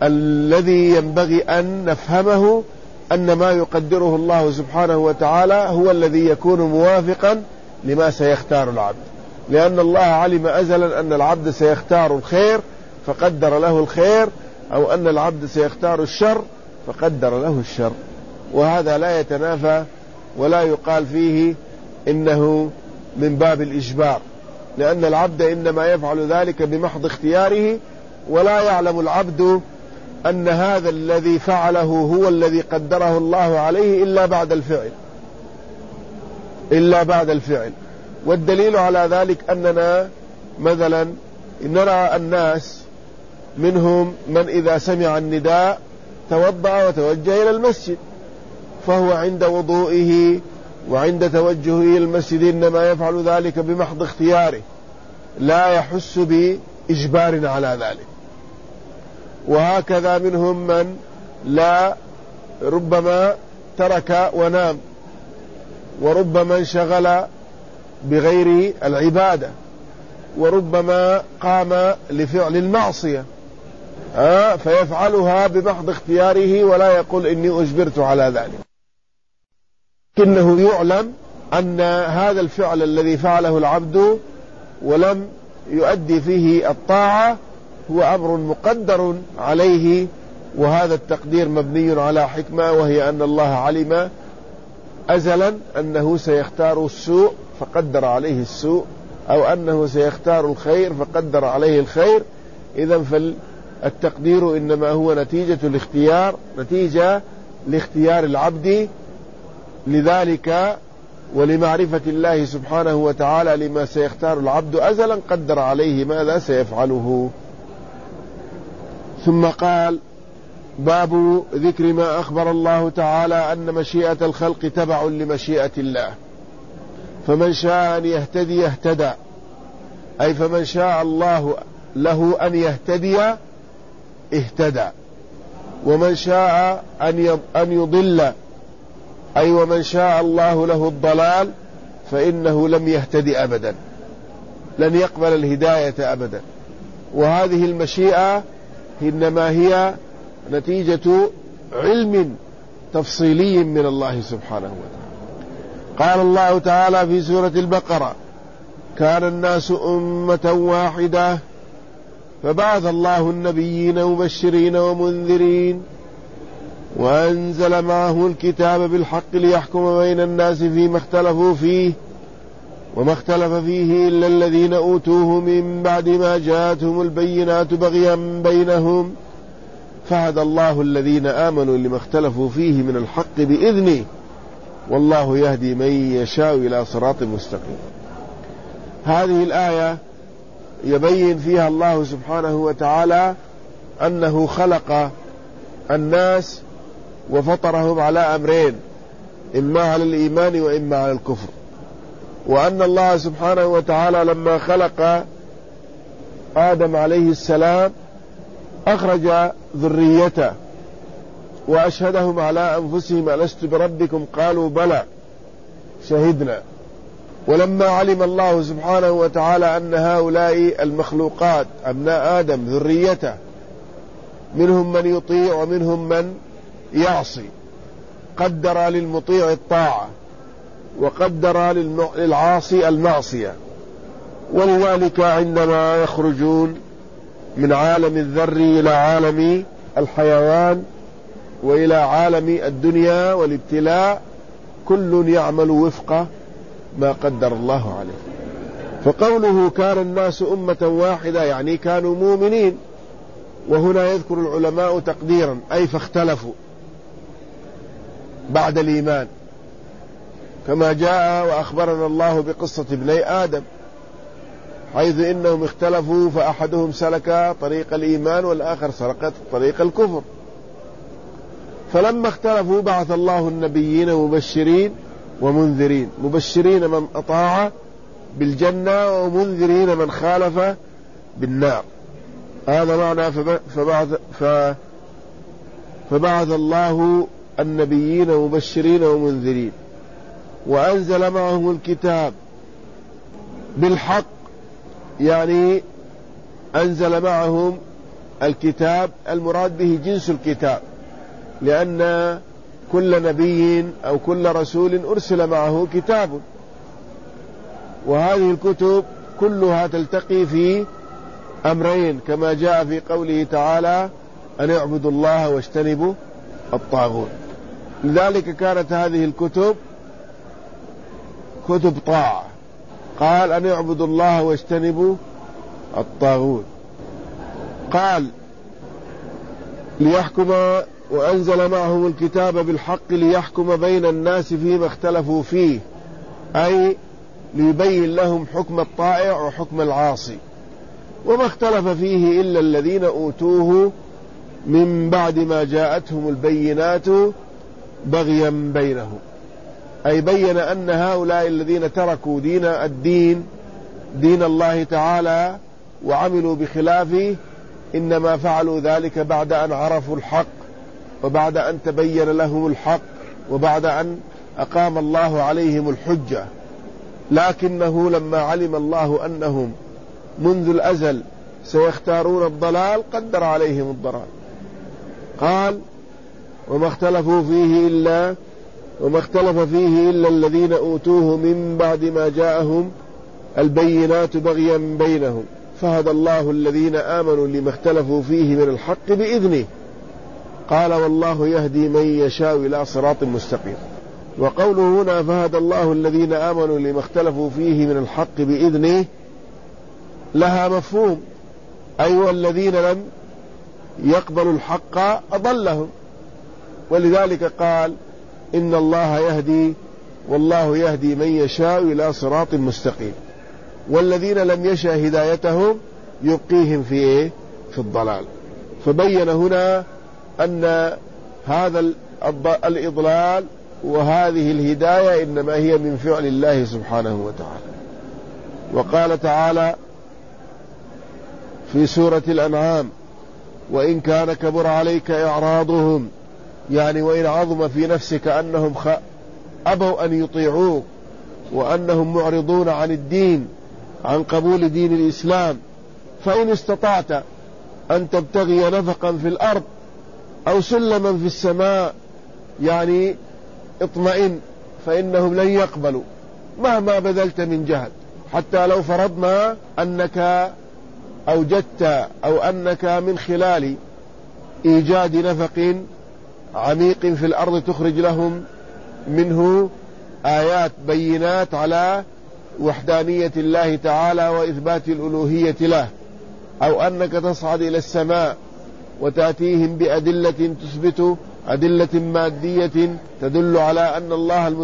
الذي ينبغي أن نفهمه أن ما يقدره الله سبحانه وتعالى هو الذي يكون موافقا لما سيختار العبد، لأن الله علم أزلا أن العبد سيختار الخير فقدر له الخير، أو أن العبد سيختار الشر فقدر له الشر. وهذا لا يتنافى ولا يقال فيه إنه من باب الإجبار، لأن العبد إنما يفعل ذلك بمحض اختياره، ولا يعلم العبد أن هذا الذي فعله هو الذي قدره الله عليه إلا بعد الفعل. والدليل على ذلك أننا مثلا نرى الناس منهم من إذا سمع النداء توضأ وتوجه إلى المسجد، فهو عند وضوئه وعند توجهه إلى المسجد إنما يفعل ذلك بمحض اختياره، لا يحس بإجبار على ذلك. وهكذا منهم من لا ربما ترك ونام، وربما انشغل بغير العبادة، وربما قام لفعل المعصية فيفعلها بمحض اختياره ولا يقول إني أجبرت على ذلك، لكنه يعلم أن هذا الفعل الذي فعله العبد ولم يؤدي فيه الطاعة هو أمر مقدر عليه، وهذا التقدير مبني على حكمة، وهي أن الله علم أزلا أنه سيختار السوء فقدر عليه السوء، أو أنه سيختار الخير فقدر عليه الخير. إذن فالتقدير إنما هو نتيجة لاختيار العبد، لذلك ولمعرفة الله سبحانه وتعالى لما سيختار العبد أزلا قدر عليه ماذا سيفعله. ثم قال: باب ذكر ما أخبر الله تعالى أن مشيئة الخلق تبع لمشيئة الله، فمن شاء أن يهتدي اهتدى، أي فمن شاء الله له أن يهتدي اهتدى، ومن شاء أن يضل، أي ومن شاء الله له الضلال فإنه لم يهتدي أبدا، لن يقبل الهداية أبدا. وهذه المشيئة إنما هي نتيجة علم تفصيلي من الله سبحانه وتعالى. قال الله تعالى في سورة البقرة: كان الناس أمة واحدة فبعث الله النبيين مبشرين ومنذرين وأنزل معه الكتاب بالحق ليحكم بين الناس فيما اختلفوا فيه وما اختلف فيه إلا الذين أوتوه من بعد ما جاءتهم البينات بغيا بينهم فهدى الله الذين آمنوا لما اختلفوا فيه من الحق بإذنه والله يهدي من يشاء إلى صراط مستقيم. هذه الآية يبين فيها الله سبحانه وتعالى أنه خلق الناس وفطرهم على أمرين: إما على الإيمان وإما على الكفر، وأن الله سبحانه وتعالى لما خلق آدم عليه السلام أخرج ذريته وأشهدهم على أنفسهم: ألست بربكم؟ قالوا بلى شهدنا. ولما علم الله سبحانه وتعالى أن هؤلاء المخلوقات أبناء آدم ذريته منهم من يطيع ومنهم من يعصي، قدر للمطيع الطاعة وقدر للعاصي المعصية. ولذلك عندما يخرجون من عالم الذر إلى عالم الحيوان وإلى عالم الدنيا والابتلاء كل يعمل وفق ما قدر الله عليه. فقوله كان الناس أمة واحدة يعني كانوا مؤمنين، وهنا يذكر العلماء تقديرا أي فاختلفوا بعد الإيمان، كما جاء وأخبرنا الله بقصة ابني آدم حيث إنهم اختلفوا، فأحدهم سلك طريق الإيمان والآخر سلك طريق الكفر. فلما اختلفوا بعث الله النبيين مبشرين ومنذرين، مبشرين من أطاع بالجنة ومنذرين من خالف بالنار. هذا معنى فبعث الله النبيين مبشرين ومنذرين وأنزل معهم الكتاب بالحق، يعني أنزل معهم الكتاب المراد به جنس الكتاب، لأن كل نبي أو كل رسول أرسل معه كتاب، وهذه الكتب كلها تلتقي في أمرين كما جاء في قوله تعالى أن اعبدوا الله واجتنبوا الطاغوت. لذلك كانت هذه الكتب كتب طاعة، قال أن اعبدوا الله واجتنبوا الطاغوت. قال ليحكم، وأنزل معهم الكتاب بالحق ليحكم بين الناس فيما اختلفوا فيه، أي ليبين لهم حكم الطائع وحكم العاصي، وما اختلف فيه إلا الذين أوتوه من بعد ما جاءتهم البينات بغيا بينهم، أي بين أن هؤلاء الذين تركوا دين الله تعالى وعملوا بخلافه إنما فعلوا ذلك بعد أن عرفوا الحق، وبعد أن تبين لهم الحق، وبعد أن أقام الله عليهم الحجة. لكنه لما علم الله أنهم منذ الأزل سيختارون الضلال قدر عليهم الضلال. قال وما اختلف فيه إلا الذين أوتوه من بعد ما جاءهم البينات بغيا بينهم فهدى الله الذين آمنوا لما اختلفوا فيه من الحق بإذنه. قال والله يهدي من يشاء إلى صراط مستقيم. وقوله هنا فهدى الله الذين آمنوا لما اختلفوا فيه من الحق بإذنه لها مفهوم، أي والذين لم يقبلوا الحق أضلهم، ولذلك قال إن الله يهدي والله يهدي من يشاء إلى صراط مستقيم. والذين لم يشاء هدايتهم يبقيهم في الضلال. فبين هنا أن هذا الإضلال وهذه الهداية إنما هي من فعل الله سبحانه وتعالى. وقال تعالى في سورة الأنعام وإن كان كبر عليك إعراضهم، يعني وإن عظم في نفسك أنهم أبوا أن يطيعوك وأنهم معرضون عن الدين، عن قبول دين الإسلام، فإن استطعت أن تبتغي نفقا في الأرض أو سلما في السماء، يعني اطمئن، فإنهم لن يقبلوا مهما بذلت من جهد. حتى لو فرضنا أنك أوجدت أو أنك من خلال إيجاد نفق عميق في الأرض تخرج لهم منه آيات بينات على وحدانية الله تعالى وإثبات الألوهية له، أو أنك تصعد إلى السماء وتأتيهم بأدلة تثبت أدلة مادية تدل على أن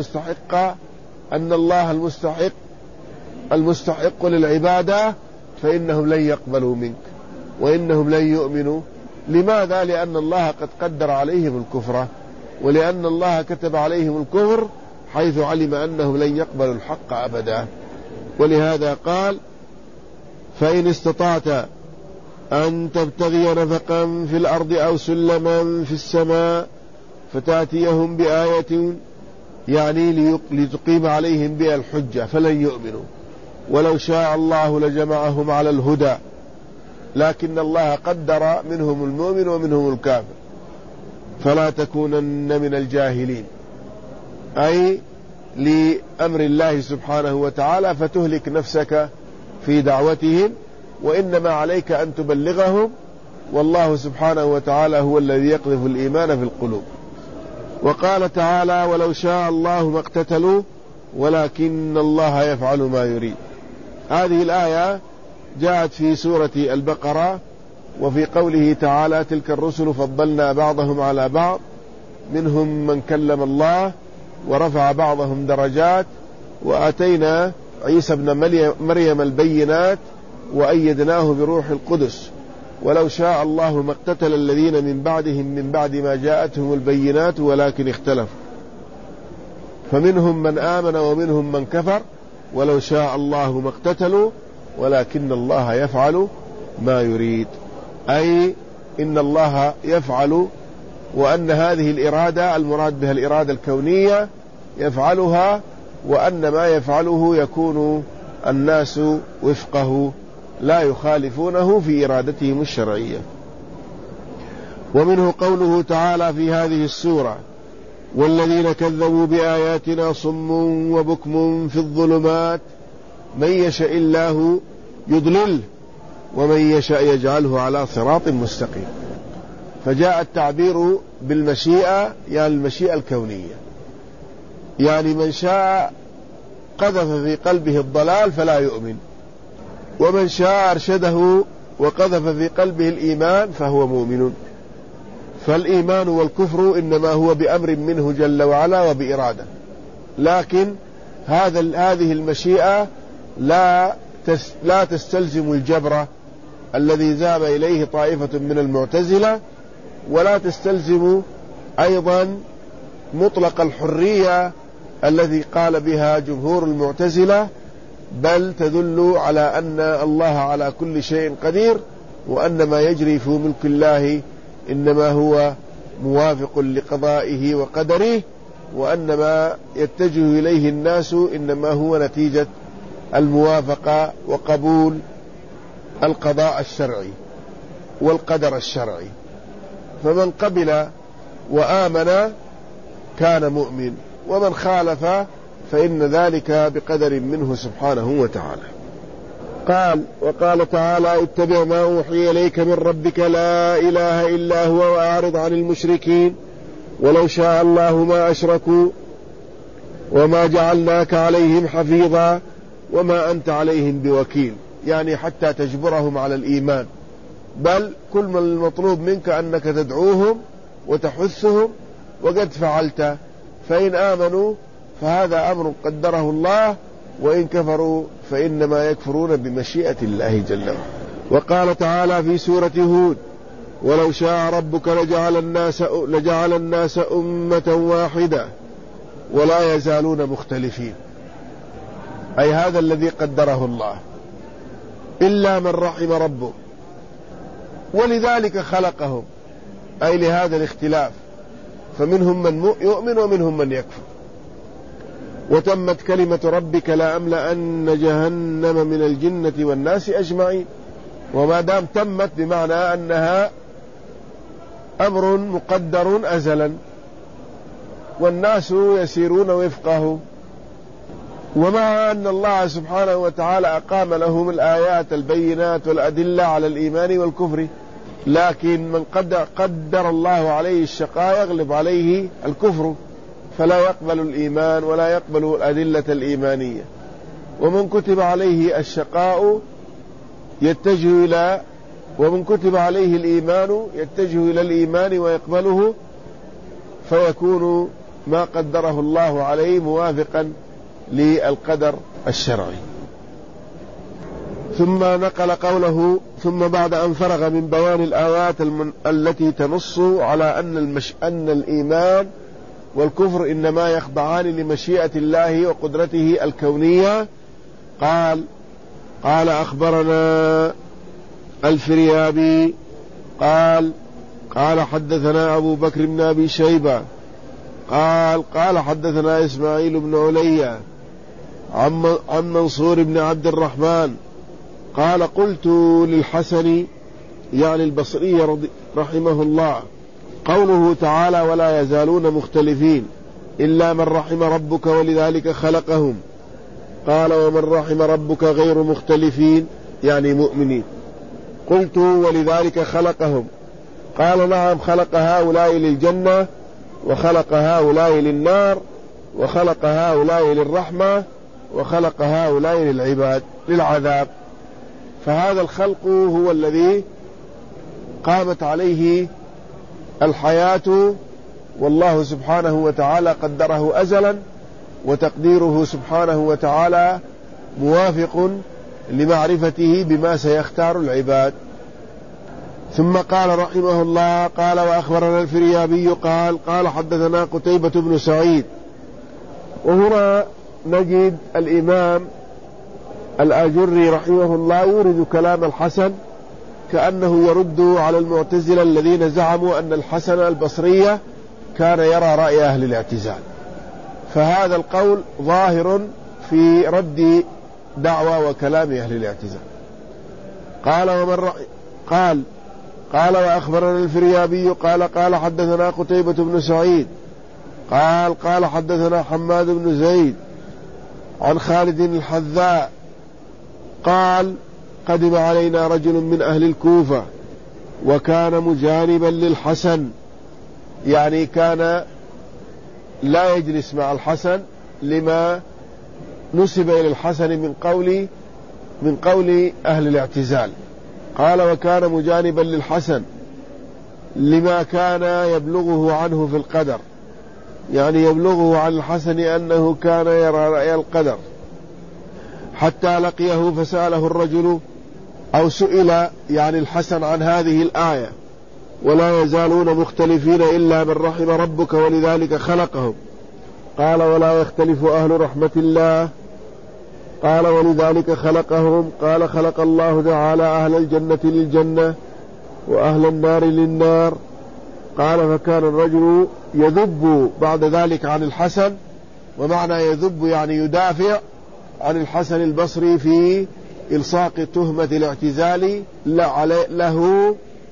الله المستحق للعبادة، فإنهم لن يقبلوا منك وإنهم لن يؤمنوا. لماذا؟ لأن الله قد قدر عليهم الكفر، ولأن الله كتب عليهم الكفر حيث علم أنهم لن يقبلوا الحق أبدا. ولهذا قال فإن استطعت أن تبتغي نفقا في الأرض أو سلما في السماء فتأتيهم بآية، يعني لتقيم عليهم بها الحجة، فلن يؤمنوا. ولو شاء الله لجمعهم على الهدى لكن الله قدر منهم المؤمن ومنهم الكافر فلا تكونن من الجاهلين، أي لأمر الله سبحانه وتعالى، فتهلك نفسك في دعوتهم، وإنما عليك أن تبلغهم، والله سبحانه وتعالى هو الذي يقذف الإيمان في القلوب. وقال تعالى ولو شاء الله ما اقتتلوا ولكن الله يفعل ما يريد. هذه الآية جاءت في سورة البقرة، وفي قوله تعالى تلك الرسل فضلنا بعضهم على بعض منهم من كلم الله ورفع بعضهم درجات وآتينا عيسى ابن مريم البينات وأيدناه بروح القدس. ولو شاء الله ما اقتتل الذين من بعدهم من بعد ما جاءتهم البينات ولكن اختلفوا فمنهم من آمن ومنهم من كفر ولو شاء الله ما اقتتلوا ولكن الله يفعل ما يريد، أي إن الله يفعل، وأن هذه الإرادة المراد بها الإرادة الكونية يفعلها، وأن ما يفعله يكون الناس وفقه لا يخالفونه في إرادتهم الشرعية. ومنه قوله تعالى في هذه السورة: والذين كذبوا بآياتنا صم وبكم في الظلمات من يشاء الله يضلله ومن يشاء يجعله على صراط مستقيم. فجاء التعبير بالمشيئة يعني المشيئة الكونية، يعني من شاء قذف في قلبه الضلال فلا يؤمن، ومن شاء أرشده وقذف في قلبه الإيمان فهو مؤمن. فالإيمان والكفر إنما هو بأمر منه جل وعلا وبإرادة، لكن هذه المشيئة لا تستلزم الجبر الذي ذهب إليه طائفة من المعتزلة، ولا تستلزم أيضا مطلق الحرية الذي قال بها جمهور المعتزلة، بل تدل على أن الله على كل شيء قدير، وأن ما يجري في ملك الله إنما هو موافق لقضائه وقدره، وأن ما يتجه إليه الناس إنما هو نتيجة الموافقة وقبول القضاء الشرعي والقدر الشرعي. فمن قبل وآمن كان مؤمن، ومن خالف فإن ذلك بقدر منه سبحانه وتعالى. وقال تعالى: اتبع ما أوحي إليك من ربك لا إله إلا هو وأعرض عن المشركين ولو شاء الله ما أشركوا وما جعلناك عليهم حفيظا وما أنت عليهم بوكيل، يعني حتى تجبرهم على الإيمان، بل كل من المطلوب منك أنك تدعوهم وتحثهم، وقد فعلت. فإن آمنوا فهذا أمر قدره الله، وإن كفروا فإنما يكفرون بمشيئة الله جل وعلا. وقال تعالى في سورة هود: ولو شاء ربك لجعل الناس أمة واحدة ولا يزالون مختلفين، أي هذا الذي قدره الله، إلا من رحم ربه، ولذلك خلقهم، أي لهذا الاختلاف، فمنهم من يؤمن ومنهم من يكفر. وتمت كلمة ربك لأملأن جهنم من الجنة والناس أجمعين. وما دام تمت بمعنى أنها أمر مقدر أزلا، والناس يسيرون وفقه. ومع أن الله سبحانه وتعالى أقام لهم الآيات البينات والأدلة على الإيمان والكفر، لكن من قدر الله عليه الشقاء يغلب عليه الكفر، فلا يقبل الإيمان ولا يقبل الأدلة الإيمانية. ومن كتب عليه الشقاء ومن كتب عليه الإيمان يتجه إلى الإيمان ويقبله، فيكون ما قدره الله عليه موافقا للقدر الشرعي. ثم نقل قوله: ثم بعد أن فرغ من بيان الآيات التي تنص على أن الإيمان والكفر إنما يخضعان لمشيئة الله وقدرته الكونية، قال أخبرنا الفريابي قال حدثنا أبو بكر بن أبي شيبة قال حدثنا إسماعيل بن علي عن منصور بن عبد الرحمن قال: قلت للحسن يعني البصري رحمه الله: قوله تعالى: ولا يزالون مختلفين إلا من رحم ربك ولذلك خلقهم، قال: ومن رحم ربك غير مختلفين يعني مؤمنين. قلت: ولذلك خلقهم، قال: نعم، خلق هؤلاء للجنة وخلق هؤلاء للنار وخلق هؤلاء للرحمة وخلق هؤلاء للعذاب. فهذا الخلق هو الذي قامت عليه الحياة، والله سبحانه وتعالى قدره أزلا، وتقديره سبحانه وتعالى موافق لمعرفته بما سيختار العباد. ثم قال رحمه الله: قال: وأخبرنا الفريابي قال حدثنا قتيبة بن سعيد. وهنا نجد الإمام الآجري رحمه الله يورد كلام الحسن كأنه يرد على المعتزلة الذين زعموا أن الحسن البصري كان يرى رأي أهل الاعتزال، فهذا القول ظاهر في رد دعوى وكلام أهل الاعتزال. قال: قال وأخبرنا الفريابي قال حدثنا قتيبة بن سعيد قال حدثنا حماد بن زيد عن خالد الحذاء قال قدم علينا رجل من أهل الكوفة وكان مجانبا للحسن، يعني كان لا يجلس مع الحسن لما نسب إلى الحسن من قول أهل الاعتزال. قال وكان مجانبا للحسن لما كان يبلغه عنه في القدر، يعني يبلغه عن الحسن أنه كان يرى رأي القدر، حتى لقيه فسأله الرجل أو سئل يعني الحسن عن هذه الآية ولا يزالون مختلفين إلا من رحم ربك ولذلك خلقهم. قال ولا يختلف أهل رحمة الله. قال ولذلك خلقهم. قال خلق الله تعالى أهل الجنة للجنة وأهل النار للنار. قال فكان الرجل يذب بعد ذلك عن الحسن، ومعنى يذب يعني يدافع عن الحسن البصري في إلصاق تهمة الاعتزال له،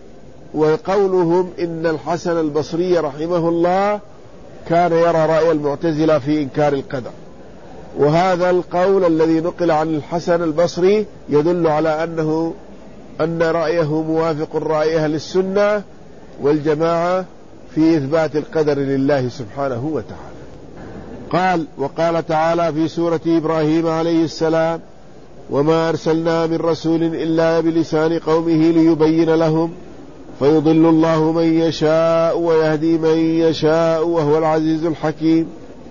وقولهم إن الحسن البصري رحمه الله كان يرى رأي المعتزلة في إنكار القدر. وهذا القول الذي نقل عن الحسن البصري يدل على أن رأيه موافق رأي أهل السنة والجماعة في إثبات القدر لله سبحانه وتعالى. قال وقال تعالى في سورة إبراهيم عليه السلام وما أرسلنا من رسول إلا بلسان قومه ليبين لهم فيضل الله من يشاء ويهدي من يشاء وهو العزيز الحكيم.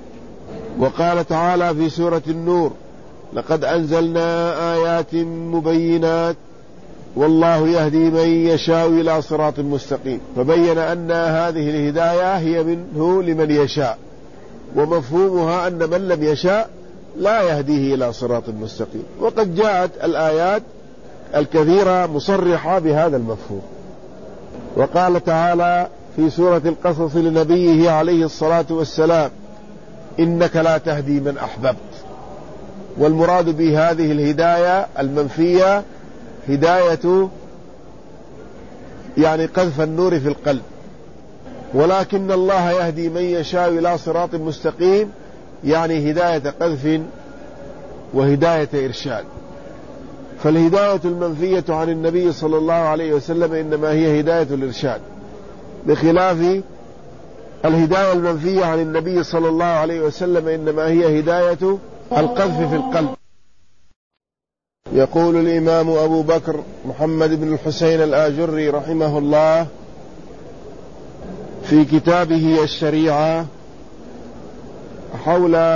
وقال تعالى في سورة النور لقد أنزلنا آيات مبينات والله يهدي من يشاء إلى صراط مستقيم، فبين أن هذه الهداية هي منه لمن يشاء، ومفهومها أن من لم يشاء لا يهديه إلى صراط مستقيم. وقد جاءت الآيات الكثيرة مصرحة بهذا المفهوم. وقال تعالى في سورة القصص لنبيه عليه الصلاة والسلام إنك لا تهدي من أحببت. والمراد بهذه الهداية المنفية هداية يعني قذف النور في القلب، ولكن الله يهدي من يشاء إلى صراط مستقيم، يعني هداية قذف وهداية إرشاد. فالهداية المنفية عن النبي صلى الله عليه وسلم إنما هي هداية الإرشاد، بخلاف الهداية المنفية عن النبي صلى الله عليه وسلم إنما هي هداية القذف في القلب. يقول الإمام أبو بكر محمد بن الحسين الآجري رحمه الله في كتابه الشريعة حول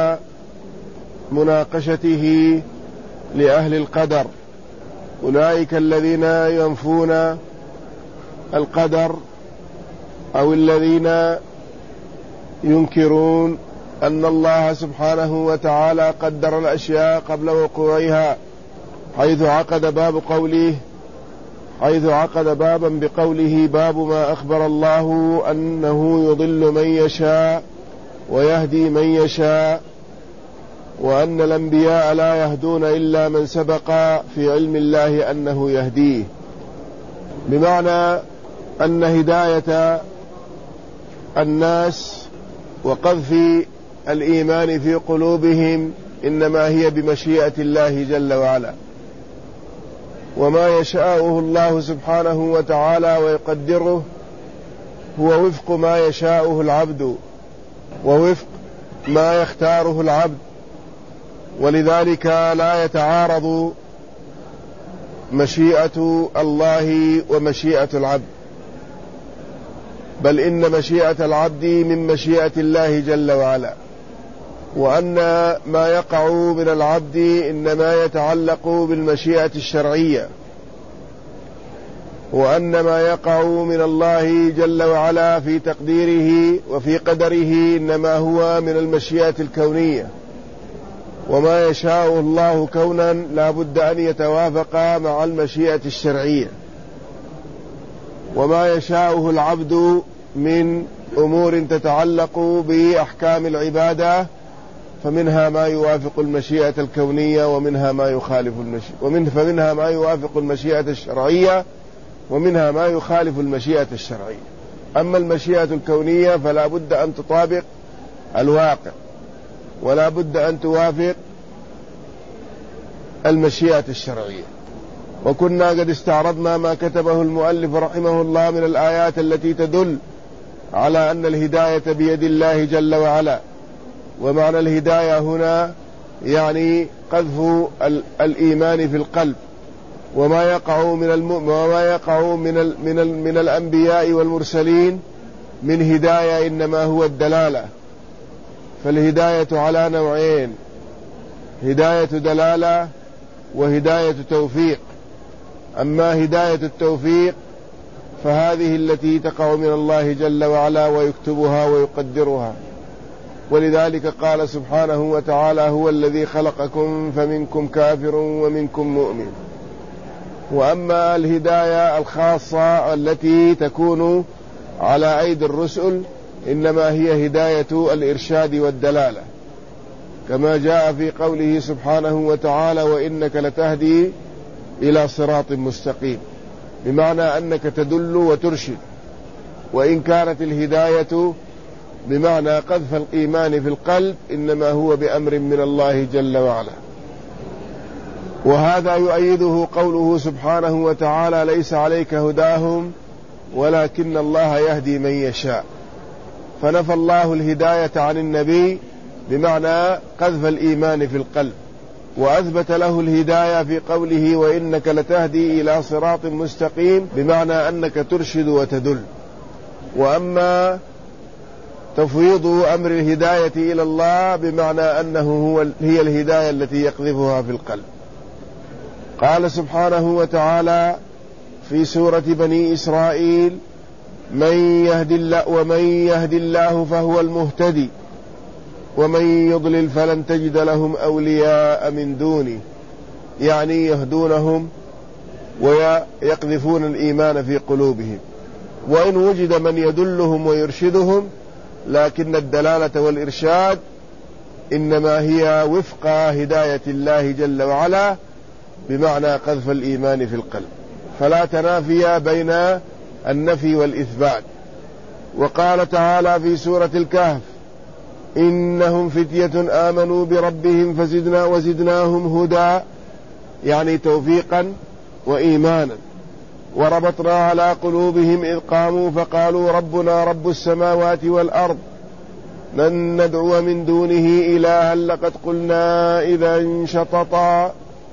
مناقشته لأهل القدر، أولئك الذين ينفون القدر أو الذين ينكرون أن الله سبحانه وتعالى قدر الأشياء قبل وقوعها، حيث عقد بابا بقوله باب ما أخبر الله أنه يضل من يشاء ويهدي من يشاء، وأن الأنبياء لا يهدون إلا من سبق في علم الله أنه يهديه، بمعنى أن هداية الناس وقذف الإيمان في قلوبهم إنما هي بمشيئة الله جل وعلا، وما يشاءه الله سبحانه وتعالى ويقدره هو وفق ما يشاءه العبد ووفق ما يختاره العبد، ولذلك لا يتعارض مشيئة الله ومشيئة العبد، بل إن مشيئة العبد من مشيئة الله جل وعلا، وأن ما يقع من العبد إنما يتعلق بالمشيئة الشرعية، وأن ما يقع من الله جل وعلا في تقديره وفي قدره إنما هو من المشيئة الكونية، وما يشاء الله كونا لا بد أن يتوافق مع المشيئة الشرعية، وما يشاءه العبد من أمور تتعلق بأحكام العبادة فمنها ما يوافق المشيئة الكونية ومنها ما يخالف فمنها ما يوافق المشيئة الشرعية ومنها ما يخالف المشيئة الشرعية. أما المشيئة الكونية فلا بد أن تطابق الواقع ولا بد أن توافق المشيئة الشرعية. وكنا قد استعرضنا ما كتبه المؤلف رحمه الله من الآيات التي تدل على أن الهداية بيد الله جل وعلا. ومعنى الهداية هنا يعني قذف الإيمان في القلب، وما يقع من الأنبياء والمرسلين من هداية إنما هو الدلالة. فالهداية على نوعين: هداية دلالة وهداية توفيق. أما هداية التوفيق فهذه التي تقع من الله جل وعلا ويكتبها ويقدرها. ولذلك قال سبحانه وتعالى: هو الذي خلقكم فمنكم كافر ومنكم مؤمن. وأما الهداية الخاصة التي تكون على أيدي الرسل إنما هي هداية الإرشاد والدلالة، كما جاء في قوله سبحانه وتعالى: وإنك لتهدي إلى صراط مستقيم، بمعنى أنك تدل وترشد. وإن كانت الهداية بمعنى قذف الإيمان في القلب إنما هو بأمر من الله جل وعلا. وهذا يؤيده قوله سبحانه وتعالى: ليس عليك هداهم ولكن الله يهدي من يشاء. فنفى الله الهداية عن النبي بمعنى قذف الإيمان في القلب، وأثبت له الهداية في قوله: وإنك لتهدي إلى صراط مستقيم، بمعنى أنك ترشد وتدل. وأما تفويض أمر الهداية إلى الله بمعنى أنه هي الهداية التي يقذفها في القلب. قال سبحانه وتعالى في سورة بني إسرائيل: ومن يهد الله فهو المهتدي ومن يضلل فلن تجد لهم أولياء من دونه، يعني يهدونهم ويقذفون الإيمان في قلوبهم. وإن وجد من يدلهم ويرشدهم لكن الدلالة والإرشاد إنما هي وفق هداية الله جل وعلا بمعنى قذف الإيمان في القلب، فلا تنافي بين النفي والإثبات. وقال تعالى في سورة الكهف: إنهم فتية آمنوا بربهم وزدناهم هدى، يعني توفيقا وإيمانا. وربطنا على قلوبهم إذ قاموا فقالوا ربنا رب السماوات والأرض لن ندعو من دونه إلها لقد قلنا إذا شططا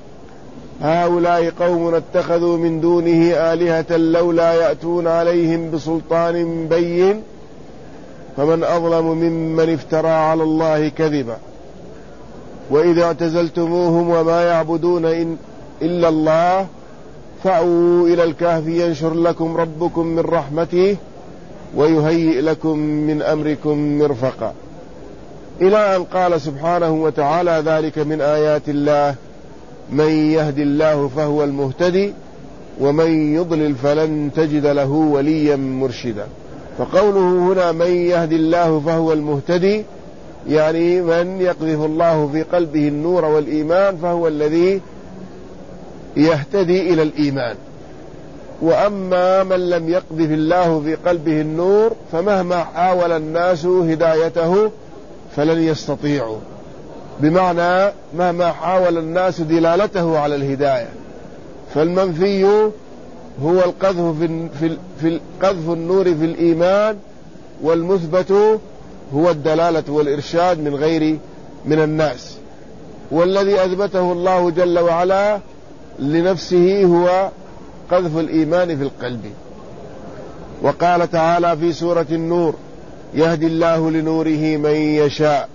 هؤلاء قوم اتخذوا من دونه آلهة لولا يأتون عليهم بسلطان بين فمن أظلم ممن افترى على الله كذبا. وإذا اعتزلتموهم وما يعبدون إلا الله فأووا إلى الكهف ينشر لكم ربكم من رحمته ويهيئ لكم من أمركم مرفقا، إلى أن قال سبحانه وتعالى: ذلك من آيات الله من يهد الله فهو المهتدي ومن يضلل فلن تجد له وليا مرشدا. فقوله هنا من يهد الله فهو المهتدي يعني من يقذف الله في قلبه النور والإيمان فهو الذي يهتدي إلى الإيمان. وأما من لم يقذف الله في قلبه النور فمهما حاول الناس هدايته فلن يستطيعوا، بمعنى مهما حاول الناس دلالته على الهداية. فالمنفي هو قذف النور في الإيمان، والمثبت هو الدلالة والإرشاد من الناس. والذي أثبته الله جل وعلا لنفسه هو قذف الإيمان في القلب. وقال تعالى في سورة النور: يهدي الله لنوره من يشاء.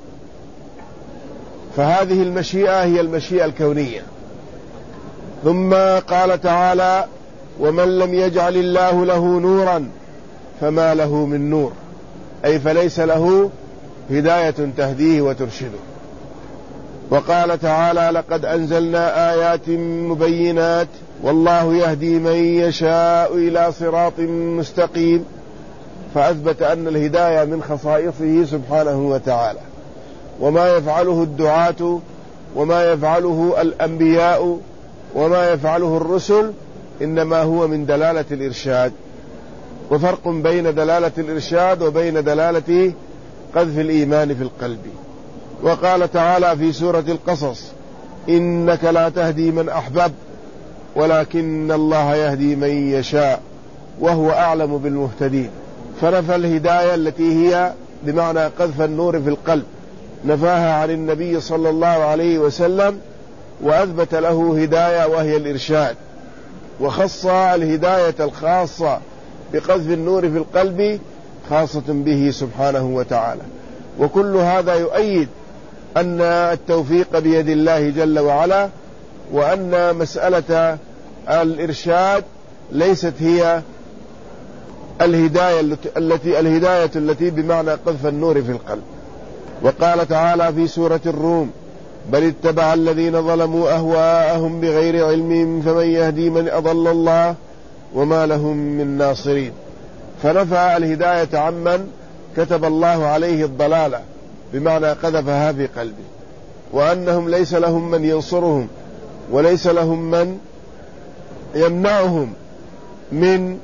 فهذه المشيئة هي المشيئة الكونية. ثم قال تعالى: ومن لم يجعل الله له نورا فما له من نور، أي فليس له هداية تهديه وترشده. وقال تعالى: لقد أنزلنا آيات مبينات والله يهدي من يشاء إلى صراط مستقيم. فأثبت أن الهداية من خصائصه سبحانه وتعالى، وما يفعله الدعاة وما يفعله الأنبياء وما يفعله الرسل إنما هو من دلالة الإرشاد، وفرق بين دلالة الإرشاد وبين دلالة قذف الإيمان في القلب. وقال تعالى في سورة القصص: إنك لا تهدي من أحببت ولكن الله يهدي من يشاء وهو أعلم بالمهتدين. فنفى الهداية التي هي بمعنى قذف النور في القلب، نفاها عن النبي صلى الله عليه وسلم، وأثبت له هداية وهي الإرشاد، وخص الهداية الخاصة بقذف النور في القلب خاصة به سبحانه وتعالى. وكل هذا يؤيد أن التوفيق بيد الله جل وعلا، وأن مسألة الإرشاد ليست هي الهداية التي بمعنى قذف النور في القلب. وقال تعالى في سورة الروم: بل اتبع الذين ظلموا أهواءهم بغير علم فمن يهدي من أضل الله وما لهم من ناصرين. فنفى الهداية عمن كتب الله عليه الضلالة بمعنى قذفها في قلبه، وأنهم ليس لهم من ينصرهم وليس لهم من يمنعهم من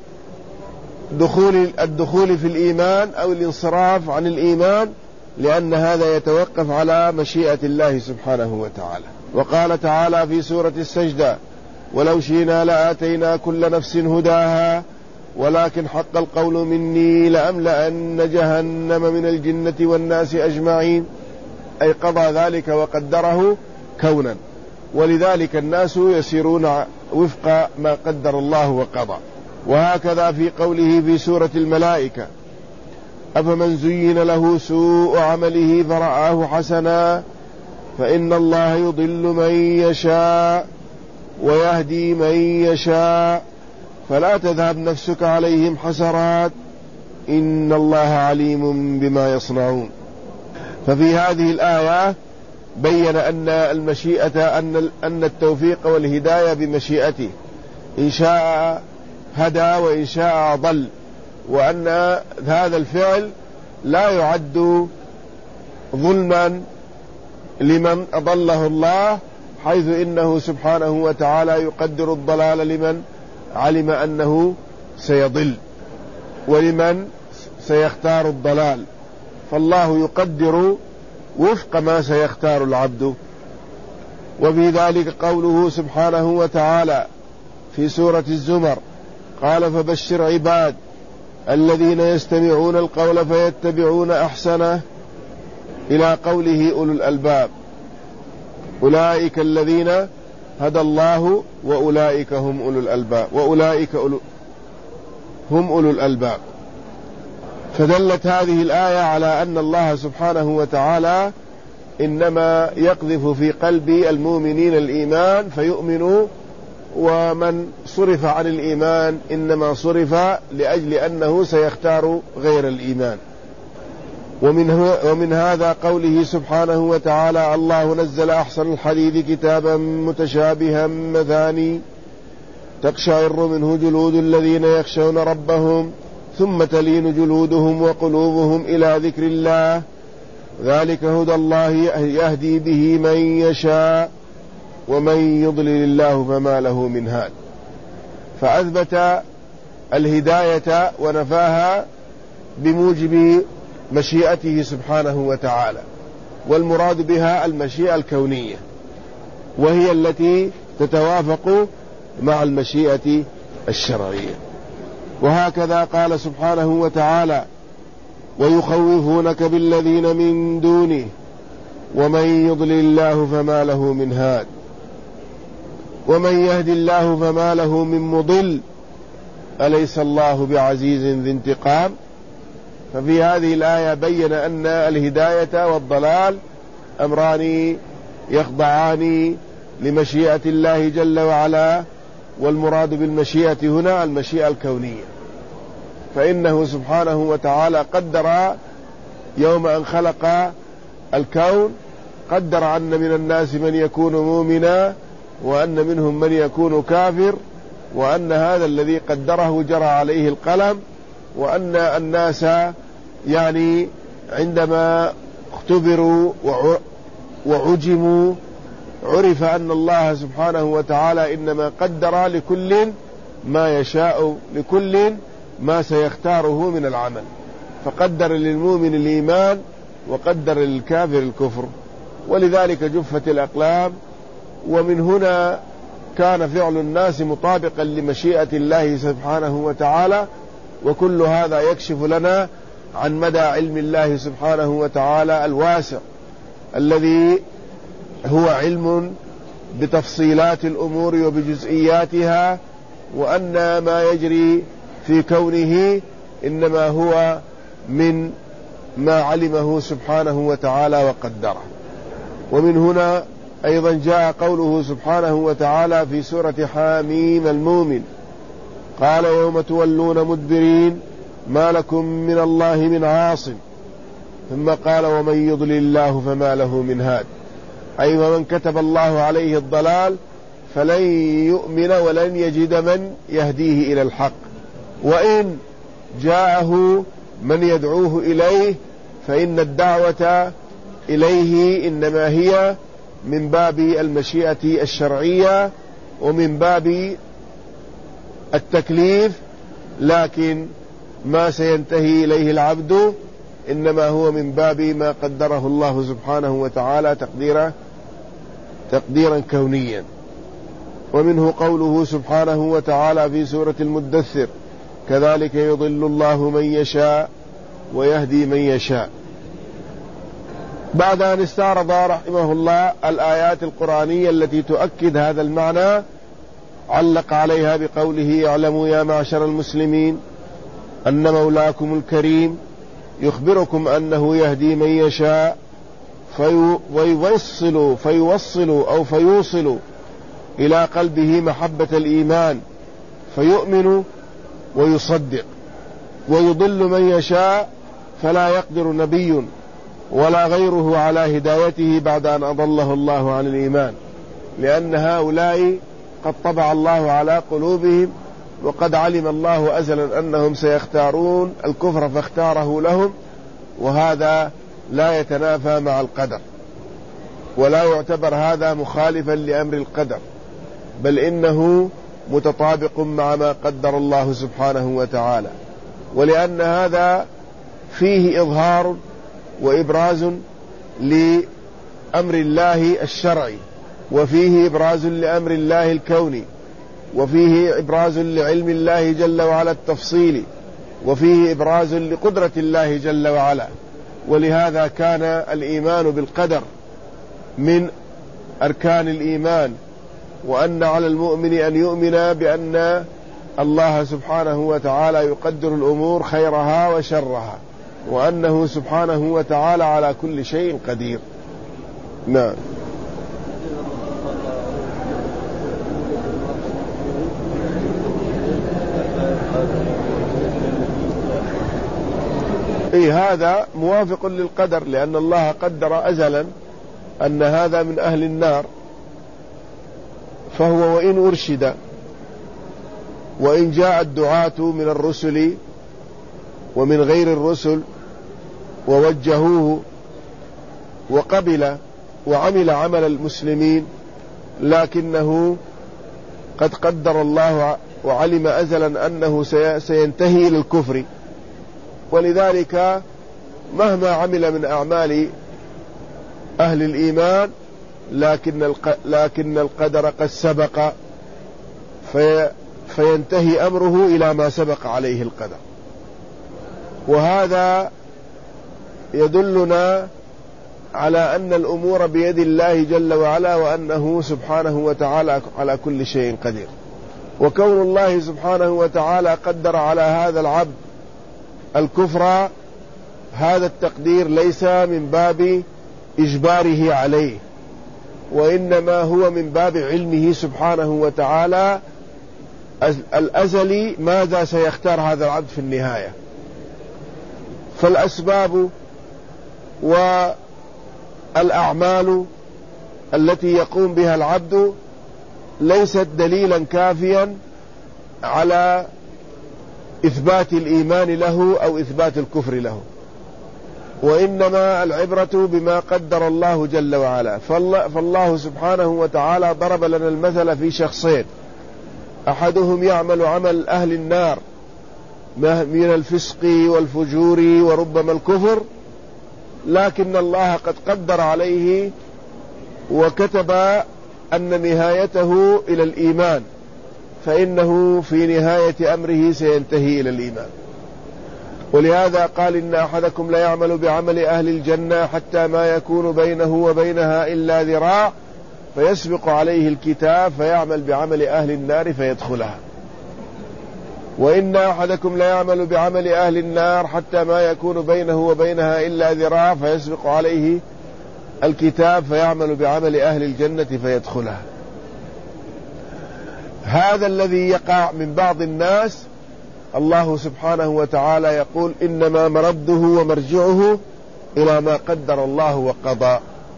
الدخول في الإيمان أو الانصراف عن الإيمان، لأن هذا يتوقف على مشيئة الله سبحانه وتعالى. وقال تعالى في سورة السجدة: ولو شئنا لآتينا كل نفس هداها ولكن حق القول مني لأملأن جهنم من الجنة والناس أجمعين. أي قضى ذلك وقدره كونا، ولذلك الناس يسيرون وفق ما قدر الله وقضى. وهكذا في قوله في سورة الملائكة: أفمن زين له سوء عمله فرآه حسنا فإن الله يضل من يشاء ويهدي من يشاء فلا تذهب نفسك عليهم حسرات إن الله عليم بما يصنعون. ففي هذه الآية بين أن المشيئة أن التوفيق والهداية بمشيئته، إن شاء هدى وإن شاء ضل، وأن هذا الفعل لا يعد ظلما لمن أضله الله، حيث إنه سبحانه وتعالى يقدر الضلال لمن علم أنه سيضل ولمن سيختار الضلال، فالله يقدر وفق ما سيختار العبد. وفي ذلك قوله سبحانه وتعالى في سورة الزمر: قال فبشر عباد الذين يستمعون القول فيتبعون أحسنه، إلى قوله أولو الألباب: أولئك الذين هدى الله وأولئك هم أولو الألباب هم أولو الألباب. فدلت هذه الآية على أن الله سبحانه وتعالى إنما يقذف في قلب المؤمنين الإيمان فيؤمنوا، ومن صرف عن الإيمان إنما صرف لأجل أنه سيختار غير الإيمان. ومن هذا قوله سبحانه وتعالى: الله نزل أحسن الحديث كتابا متشابها مثاني تقشعر منه جلود الذين يخشون ربهم ثم تلين جلودهم وقلوبهم إلى ذكر الله ذلك هدى الله يهدي به من يشاء ومن يضلل الله فما له من هاد. فأثبت الهداية ونفاها بموجب مشيئته سبحانه وتعالى، والمراد بها المشيئة الكونية، وهي التي تتوافق مع المشيئة الشرعية. وهكذا قال سبحانه وتعالى: ويخوفونك بالذين من دونه ومن يضلل الله فما له من هاد ومن يهد الله فما له من مضل أليس الله بعزيز ذي انتقام. ففي هذه الآية بين أن الهداية والضلال أمران يخضعان لمشيئة الله جل وعلا، والمراد بالمشيئة هنا المشيئة الكونية، فإنه سبحانه وتعالى قدر يوم أن خلق الكون، قدر أن من الناس من يكون مؤمنا وأن منهم من يكون كافر، وأن هذا الذي قدره جرى عليه القلم، وأن الناس يعني عندما اختبروا وعجموا عرف أن الله سبحانه وتعالى إنما قدر لكل ما يشاء لكل ما سيختاره من العمل، فقدر للمؤمن الإيمان وقدر للكافر الكفر، ولذلك جفت الأقلام. ومن هنا كان فعل الناس مطابقا لمشيئة الله سبحانه وتعالى. وكل هذا يكشف لنا عن مدى علم الله سبحانه وتعالى الواسع، الذي هو علم بتفصيلات الأمور وبجزئياتها، وأن ما يجري في كونه إنما هو من ما علمه سبحانه وتعالى وقدره. ومن هنا أيضا جاء قوله سبحانه وتعالى في سورة حاميم المؤمن: قال يوم تولون مدبرين ما لكم من الله من عاصم. ثم قال: ومن يضلل الله فما له من هاد. أي ومن كتب الله عليه الضلال فلن يؤمن ولن يجد من يهديه إلى الحق، وإن جاءه من يدعوه إليه فإن الدعوة إليه إنما هي من باب المشيئة الشرعية ومن باب التكليف، لكن ما سينتهي إليه العبد إنما هو من باب ما قدره الله سبحانه وتعالى تقديرا كونيا. ومنه قوله سبحانه وتعالى في سورة المدثر: كذلك يضل الله من يشاء ويهدي من يشاء. بعد أن استعرض رحمه الله الآيات القرآنية التي تؤكد هذا المعنى، علق عليها بقوله: اعلموا يا معشر المسلمين أن مولاكم الكريم يخبركم أنه يهدي من يشاء فيوصل إلى قلبه محبة الإيمان فيؤمن ويصدق، ويضل من يشاء فلا يقدر نبي ولا غيره على هدايته بعد أن أضله الله عن الإيمان، لأن هؤلاء قد طبع الله على قلوبهم، وقد علم الله أزلا أنهم سيختارون الكفر فاختاره لهم، وهذا لا يتنافى مع القدر، ولا يعتبر هذا مخالفا لأمر القدر، بل إنه متطابق مع ما قدر الله سبحانه وتعالى. ولأن هذا فيه إظهار وإبراز لأمر الله الشرعي، وفيه إبراز لأمر الله الكوني، وفيه إبراز لعلم الله جل وعلا التفصيلي، وفيه إبراز لقدرة الله جل وعلا. ولهذا كان الإيمان بالقدر من أركان الإيمان، وأن على المؤمن أن يؤمن بأن الله سبحانه وتعالى يقدر الأمور خيرها وشرها، وأنه سبحانه وتعالى على كل شيء قدير. نعم. هذا موافق للقدر، لأن الله قدر أزلا أن هذا من أهل النار، فهو وإن أرشد وإن جاء الدعاة من الرسل ومن غير الرسل ووجهوه وقبل وعمل عمل المسلمين، لكنه قد قدر الله وعلم أزلا أنه سينتهي إلى الكفر، ولذلك مهما عمل من أعمال أهل الإيمان لكن القدر قد سبق، فينتهي أمره إلى ما سبق عليه القدر. وهذا يدلنا على أن الأمور بيد الله جل وعلا، وأنه سبحانه وتعالى على كل شيء قدير. وكون الله سبحانه وتعالى قدر على هذا العبد الكفر، هذا التقدير ليس من باب إجباره عليه، وإنما هو من باب علمه سبحانه وتعالى الأزلي ماذا سيختار هذا العبد في النهاية. فالأسباب والأعمال التي يقوم بها العبد ليست دليلا كافيا على إثبات الإيمان له أو إثبات الكفر له، وإنما العبرة بما قدر الله جل وعلا. فالله سبحانه وتعالى ضرب لنا المثل في شخصين: أحدهم يعمل عمل أهل النار من الفسق والفجور وربما الكفر، لكن الله قد قدر عليه وكتب أن نهايته إلى الإيمان، فإنه في نهاية أمره سينتهي إلى الإيمان. ولهذا قال إن أحدكم لا يعمل بعمل أهل الجنة حتى ما يكون بينه وبينها إلا ذراع فيسبق عليه الكتاب فيعمل بعمل أهل النار فيدخلها. وإن أحدكم لا يعمل بعمل أهل النار حتى ما يكون بينه وبينها إلا ذراع فيسبق عليه الكتاب فيعمل بعمل أهل الجنة فيدخلها. هذا الذي يقع من بعض الناس الله سبحانه وتعالى يقول إنما مرده ومرجعه إلى ما قدر الله وقضى.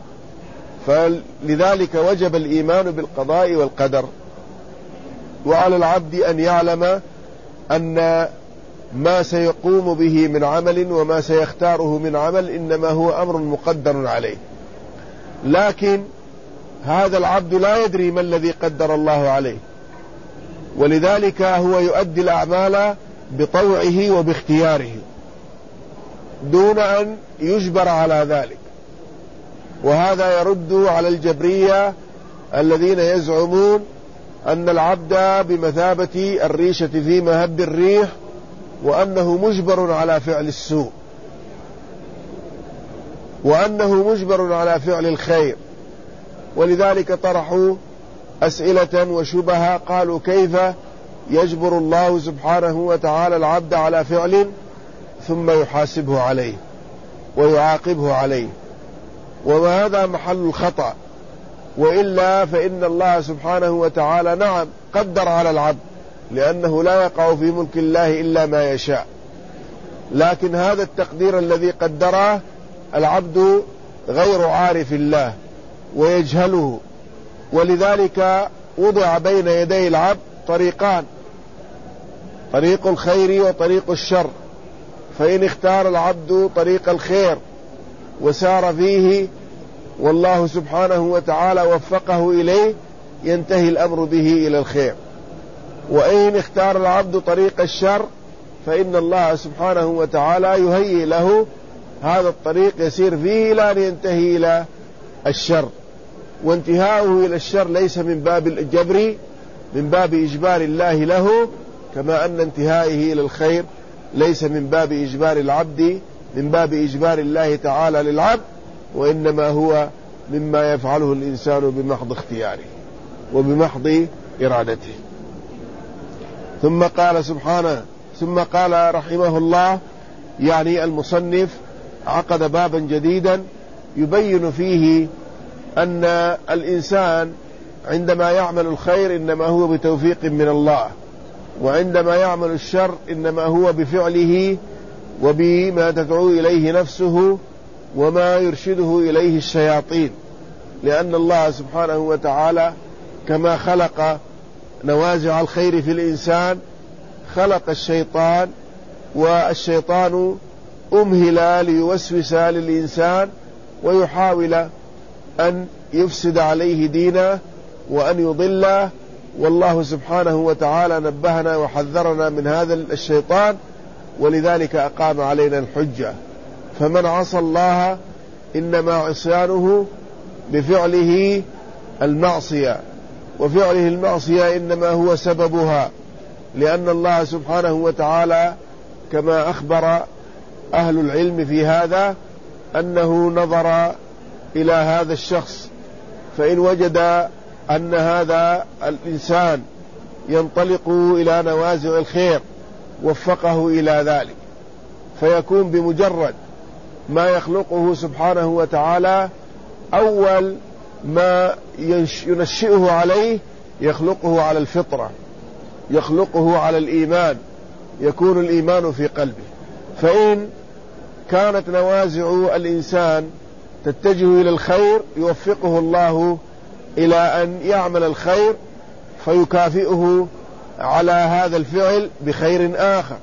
فلذلك وجب الإيمان بالقضاء والقدر، وعلى العبد أن يعلم أن ما سيقوم به من عمل وما سيختاره من عمل إنما هو أمر مقدر عليه، لكن هذا العبد لا يدري ما الذي قدر الله عليه، ولذلك هو يؤدي الأعمال بطوعه وباختياره دون أن يجبر على ذلك. وهذا يرد على الجبرية الذين يزعمون أن العبد بمثابة الريشة في مهب الريح، وأنه مجبر على فعل السوء، وأنه مجبر على فعل الخير. ولذلك طرحوا أسئلة وشبهة، قالوا كيف يجبر الله سبحانه وتعالى العبد على فعل ثم يحاسبه عليه ويعاقبه عليه؟ وهذا محل الخطأ. وإلا فإن الله سبحانه وتعالى نعم قدر على العبد، لأنه لا يقع في ملك الله إلا ما يشاء، لكن هذا التقدير الذي قدره العبد غير عارف الله ويجهله. ولذلك وضع بين يدي العبد طريقان، طريق الخير وطريق الشر، فإن اختار العبد طريق الخير وسار فيه والله سبحانه وتعالى وفقه إليه ينتهي الأمر به إلى الخير، وإن اختار العبد طريق الشر فإن الله سبحانه وتعالى يهيئ له هذا الطريق يسير فيه إلى أن ينتهي إلى الشر. وانتهاؤه إلى الشر ليس من باب الجبر، من باب إجبار الله له، كما أن انتهائه إلى الخير ليس من باب إجبار العبد، من باب إجبار الله تعالى للعبد، وإنما هو مما يفعله الإنسان بمحض اختياره وبمحض إرادته. ثم قال سبحانه، ثم قال رحمه الله، يعني المصنف عقد بابا جديدا يبين فيه أن الإنسان عندما يعمل الخير إنما هو بتوفيق من الله، وعندما يعمل الشر إنما هو بفعله وبما تدعو إليه نفسه وما يرشده إليه الشياطين. لأن الله سبحانه وتعالى كما خلق نوازع الخير في الإنسان خلق الشيطان، والشيطان أمهل ليوسوس للإنسان ويحاول أن يفسد عليه دينه وأن يضله. والله سبحانه وتعالى نبهنا وحذرنا من هذا الشيطان، ولذلك أقام علينا الحجة. فمن عصى الله إنما عصيانه بفعله المعصية، وفعله المعصية إنما هو سببها، لأن الله سبحانه وتعالى كما أخبر أهل العلم في هذا أنه نظر إلى هذا الشخص، فإن وجد أن هذا الإنسان ينطلق إلى نوازع الخير وفقه إلى ذلك، فيكون بمجرد ما يخلقه سبحانه وتعالى أول ما ينشئه عليه يخلقه على الفطرة، يخلقه على الإيمان، يكون الإيمان في قلبه. فإن كانت نوازع الإنسان تتجه إلى الخير يوفقه الله إلى أن يعمل الخير فيكافئه على هذا الفعل بخير آخر،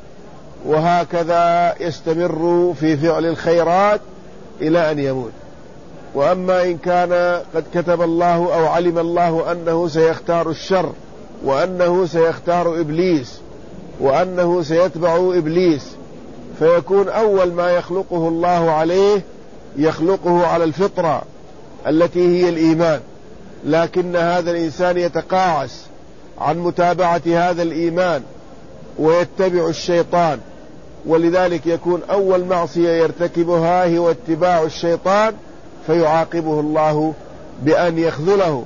وهكذا يستمر في فعل الخيرات إلى أن يموت. وأما إن كان قد كتب الله أو علم الله أنه سيختار الشر وأنه سيختار إبليس وأنه سيتبع إبليس، فيكون أول ما يخلقه الله عليه يخلقه على الفطرة التي هي الإيمان، لكن هذا الإنسان يتقاعس عن متابعة هذا الإيمان ويتبع الشيطان، ولذلك يكون أول معصية يرتكبها هو اتباع الشيطان، فيعاقبه الله بأن يخذله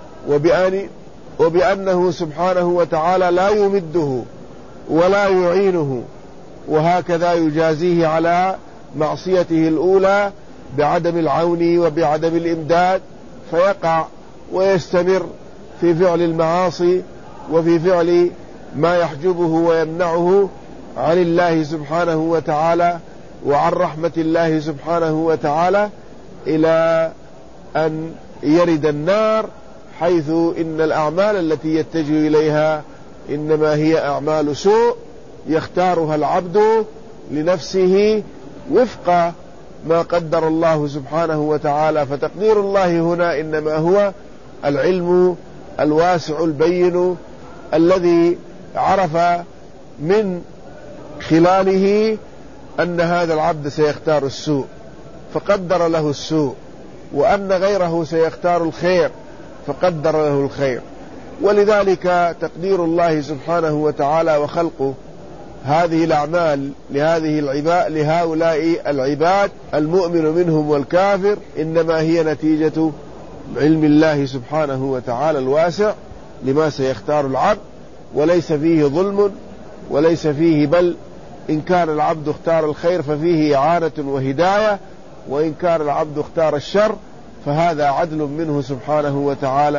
وبأنه سبحانه وتعالى لا يمده ولا يعينه، وهكذا يجازيه على معصيته الأولى بعدم العون وبعدم الإمداد، فيقع ويستمر في فعل المعاصي وفي فعل ما يحجبه ويمنعه عن الله سبحانه وتعالى وعن رحمة الله سبحانه وتعالى، إلى أن يرد النار، حيث إن الأعمال التي يتجه إليها إنما هي أعمال سوء يختارها العبد لنفسه وفق ما قدر الله سبحانه وتعالى. فتقدير الله هنا إنما هو العلم الواسع البين الذي عرف من خلاله أن هذا العبد سيختار السوء فقدر له السوء، وأن غيره سيختار الخير فقدر له الخير. ولذلك تقدير الله سبحانه وتعالى وخلقه هذه الأعمال لهؤلاء العباد المؤمن منهم والكافر إنما هي نتيجة علم الله سبحانه وتعالى الواسع لما سيختار العبد، وليس فيه ظلم وليس فيه، بل إن كان العبد اختار الخير ففيه إعانة وهداية، وإن كان العبد اختار الشر فهذا عدل منه سبحانه وتعالى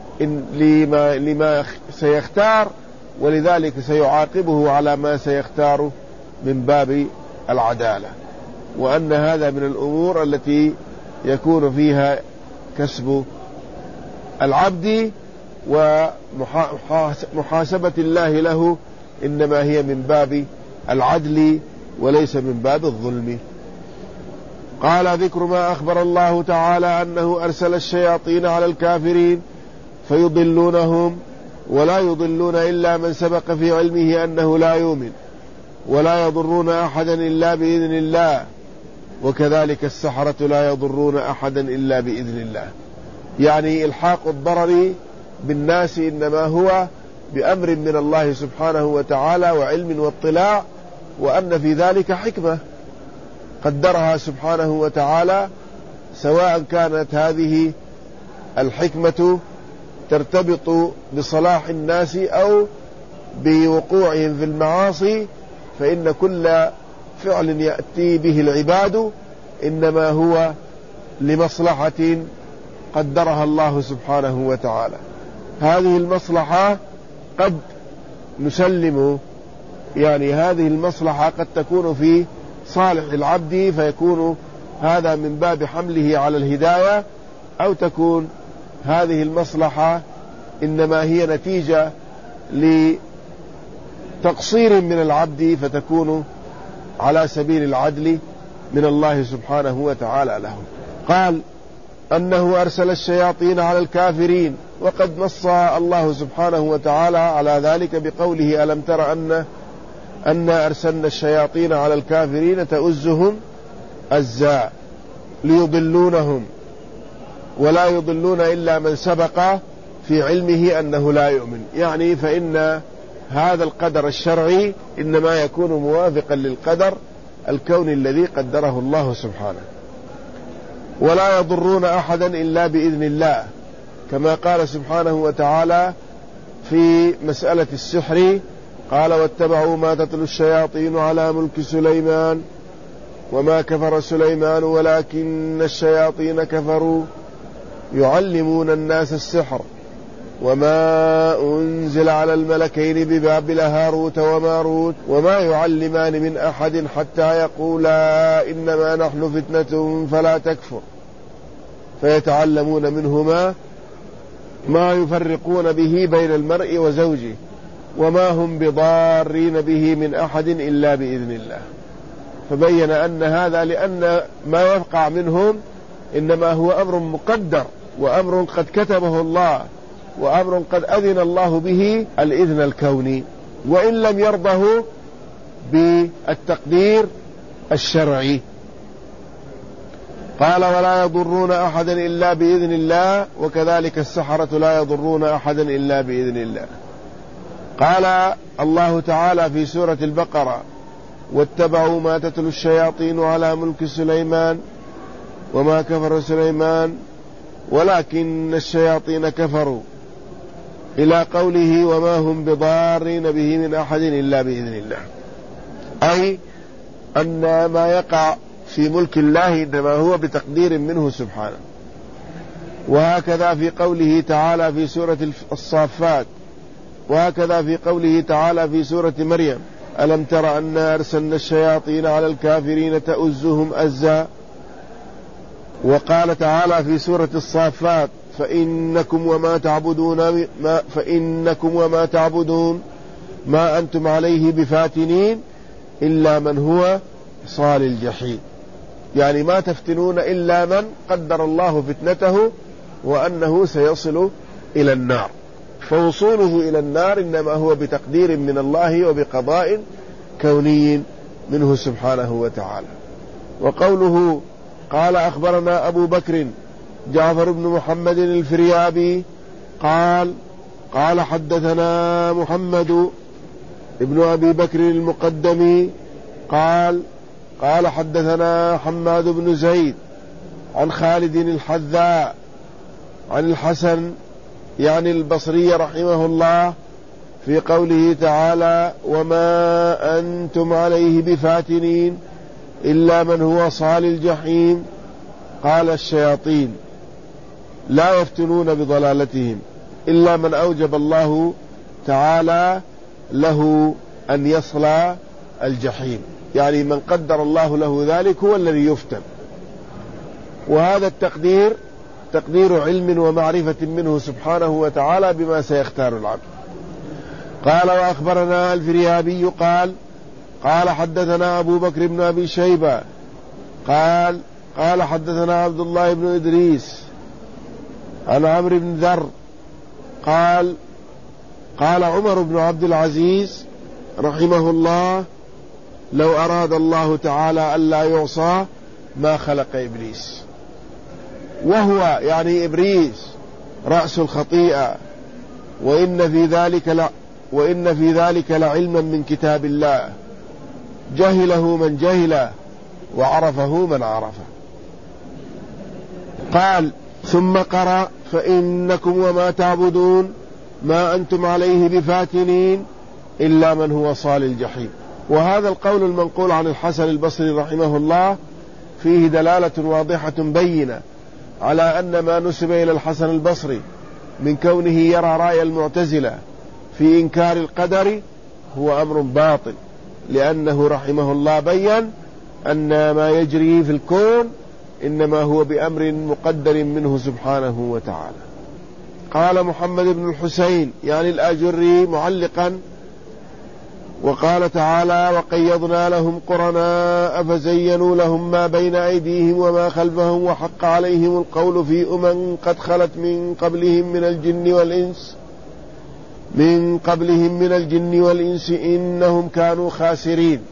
لما سيختار، ولذلك سيعاقبه على ما سيختار من باب العدالة. وأن هذا من الأمور التي يكون فيها كسب العبد ومحاسبة الله له إنما هي من باب العدل وليس من باب الظلم. قال: ذكر ما أخبر الله تعالى أنه أرسل الشياطين على الكافرين فيضلونهم ولا يضلون إلا من سبق في علمه أنه لا يؤمن، ولا يضرون أحدا إلا بإذن الله، وكذلك السحرة لا يضرون أحدا إلا بإذن الله. يعني إلحاق الضرر بالناس إنما هو بأمر من الله سبحانه وتعالى وعلم واطلاع، وأن في ذلك حكمة قدرها سبحانه وتعالى، سواء كانت هذه الحكمة ترتبط بصلاح الناس أو بوقوعهم في المعاصي، فإن كل فعل يأتي به العباد إنما هو لمصلحة قدرها الله سبحانه وتعالى. هذه المصلحة قد نسلم، يعني هذه المصلحة قد تكون في صالح العبد فيكون هذا من باب حمله على الهداية، أو تكون هذه المصلحة إنما هي نتيجة لتقصير من العبد فتكون على سبيل العدل من الله سبحانه وتعالى له. قال أنه أرسل الشياطين على الكافرين، وقد نص الله سبحانه وتعالى على ذلك بقوله: ألم تر أن أرسلنا الشياطين على الكافرين تؤزهم أزا ليضلونهم ولا يضلون إلا من سبق في علمه أنه لا يؤمن. يعني فإن هذا القدر الشرعي إنما يكون موافقا للقدر الكوني الذي قدره الله سبحانه. ولا يضرون أحدا إلا بإذن الله، كما قال سبحانه وتعالى في مسألة السحر: قال: واتبعوا ما تتلو الشياطين على ملك سليمان وما كفر سليمان ولكن الشياطين كفروا يعلمون الناس السحر وما أنزل على الملكين ببابل هاروت وماروت وما يعلمان من أحد حتى يقولا إنما نحن فتنة فلا تكفر فيتعلمون منهما ما يفرقون به بين المرء وزوجه وما هم بضارين به من أحد إلا بإذن الله. فبين أن هذا لأن ما يقع منهم إنما هو أمر مقدر وأمر قد كتبه الله، وأمر قد أذن الله به الإذن الكوني، وإن لم يرضه بالتقدير الشرعي. قال ولا يضرون أحدا إلا بإذن الله، وكذلك السحرة لا يضرون أحدا إلا بإذن الله. قال الله تعالى في سورة البقرة واتبعوا ما تتلو الشياطين على ملك سليمان وما كفر سليمان ولكن الشياطين كفروا إلى قوله وما هم بضارين به من أحد إلا بإذن الله، أي أن ما يقع في ملك الله إنما هو بتقدير منه سبحانه. وهكذا في قوله تعالى في سورة الصافات، وهكذا في قوله تعالى في سورة مريم ألم تر أنا أرسلنا الشياطين على الكافرين تؤزهم أزا. وقال تعالى في سورة الصافات فإنكم وما تعبدون ما أنتم عليه بفاتنين إلا من هو صال الجحيم، يعني ما تفتنون إلا من قدر الله فتنته وأنه سيصل إلى النار، فوصوله إلى النار إنما هو بتقدير من الله وبقضاء كوني منه سبحانه وتعالى. وقوله قال أخبرنا أبو بكر جعفر بن محمد الفريابي قال حدثنا محمد ابن أبي بكر المقدمي قال حدثنا حماد بن زيد عن خالد الحذاء عن الحسن يعني البصري رحمه الله في قوله تعالى وما أنتم عليه بفاتنين إلا من هو صال الجحيم. قال الشياطين لا يفتنون بضلالتهم إلا من أوجب الله تعالى له أن يصل الجحيم، يعني من قدر الله له ذلك هو الذي يفتن، وهذا التقدير تقدير علم ومعرفة منه سبحانه وتعالى بما سيختار العبد. قال وأخبرنا الفريابي قال حدثنا أبو بكر بن أبي شيبة قال حدثنا عبد الله بن إدريس عن عمرو بن ذر قال عمر بن عبد العزيز رحمه الله لو أراد الله تعالى ألا يعصى ما خلق إبليس، وهو يعني إبليس رأس الخطيئة، وإن في ذلك لعلما من كتاب الله جهله من جهله وعرفه من عرفه. قال ثم قرأ فإنكم وما تعبدون ما أنتم عليه بفاتنين إلا من هو صال الجحيم. وهذا القول المنقول عن الحسن البصري رحمه الله فيه دلالة واضحة بينة على أن ما نسب إلى الحسن البصري من كونه يرى رأي المعتزلة في إنكار القدر هو أمر باطل، لأنه رحمه الله بيّن أن ما يجري في الكون إنما هو بأمر مقدر منه سبحانه وتعالى. قال محمد بن الحسين يعني الآجري معلقا وقال تعالى وقيضنا لهم قرناء فزينوا لهم ما بين أيديهم وما خلفهم وحق عليهم القول في قد خلت من قبلهم من الجن والإنس إنهم كانوا خاسرين.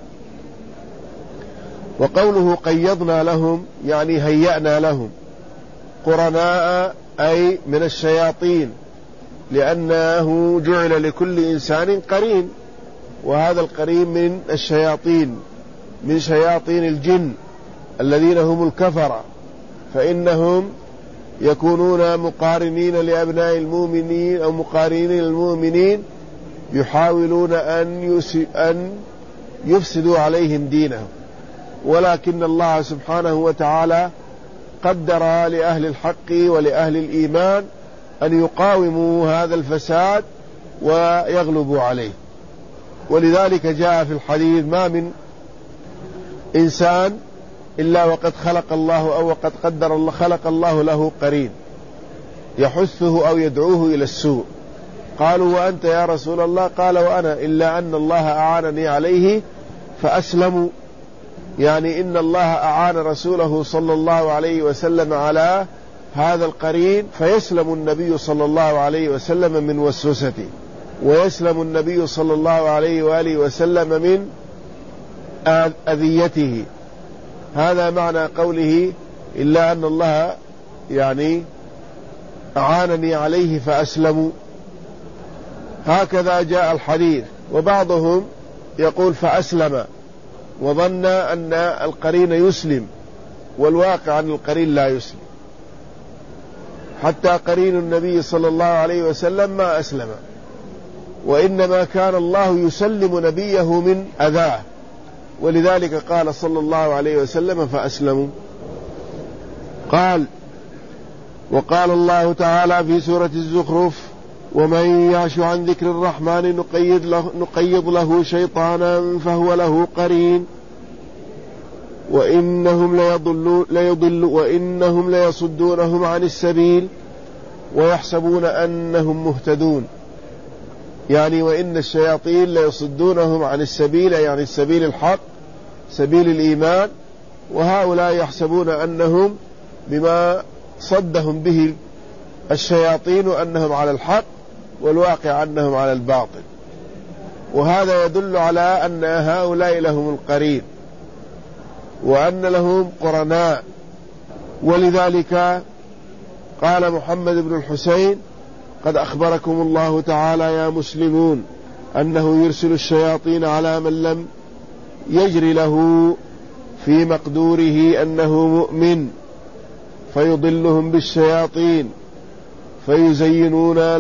وقوله قيضنا لهم يعني هيأنا لهم قرناء أي من الشياطين، لأنه جعل لكل إنسان قرين، وهذا القرين من الشياطين من شياطين الجن الذين هم الكفرة، فإنهم يكونون مقارنين لأبناء المؤمنين أو مقارنين للمؤمنين يحاولون أن يفسدوا عليهم دينهم، ولكن الله سبحانه وتعالى قدر لأهل الحق ولأهل الإيمان أن يقاوموا هذا الفساد ويغلبوا عليه. ولذلك جاء في الحديث ما من إنسان إلا وقد خلق الله أو وقد قدر الله خلق الله له قرين يحثه أو يدعوه إلى السوء. قالوا وأنت يا رسول الله؟ قال وأنا، إلا أن الله أعانني عليه فأسلموا، يعني إن الله أعان رسوله صلى الله عليه وسلم على هذا القرين فيسلم النبي صلى الله عليه وسلم من وسوسته، ويسلم النبي صلى الله عليه وآله وسلم من أذيته. هذا معنى قوله إلا أن الله يعني أعانني عليه فأسلموا. هكذا جاء الحديث. وبعضهم يقول فأسلم وظن أن القرين يسلم، والواقع أن القرين لا يسلم، حتى قرين النبي صلى الله عليه وسلم ما أسلم، وإنما كان الله يسلم نبيه من أذاه، ولذلك قال صلى الله عليه وسلم فأسلموا. قال: وقال الله تعالى في سورة الزخرف: ومن يعش عن ذكر الرحمن نقيض له شيطانا فهو له قرين وإنهم ليصدونهم عن السبيل ويحسبون أنهم مهتدون. يعني وإن الشياطين ليصدونهم عن السبيل، يعني السبيل الحق، سبيل الإيمان، وهؤلاء يحسبون أنهم بما صدهم به الشياطين أنهم على الحق، والواقع أنهم على الباطل. وهذا يدل على أن هؤلاء لهم القرين وأن لهم قرناء. ولذلك قال محمد بن الحسين: قد أخبركم الله تعالى يا مسلمون أنه يرسل الشياطين على من لم يجري له في مقدوره أنه مؤمن، فيضلهم بالشياطين فيزينون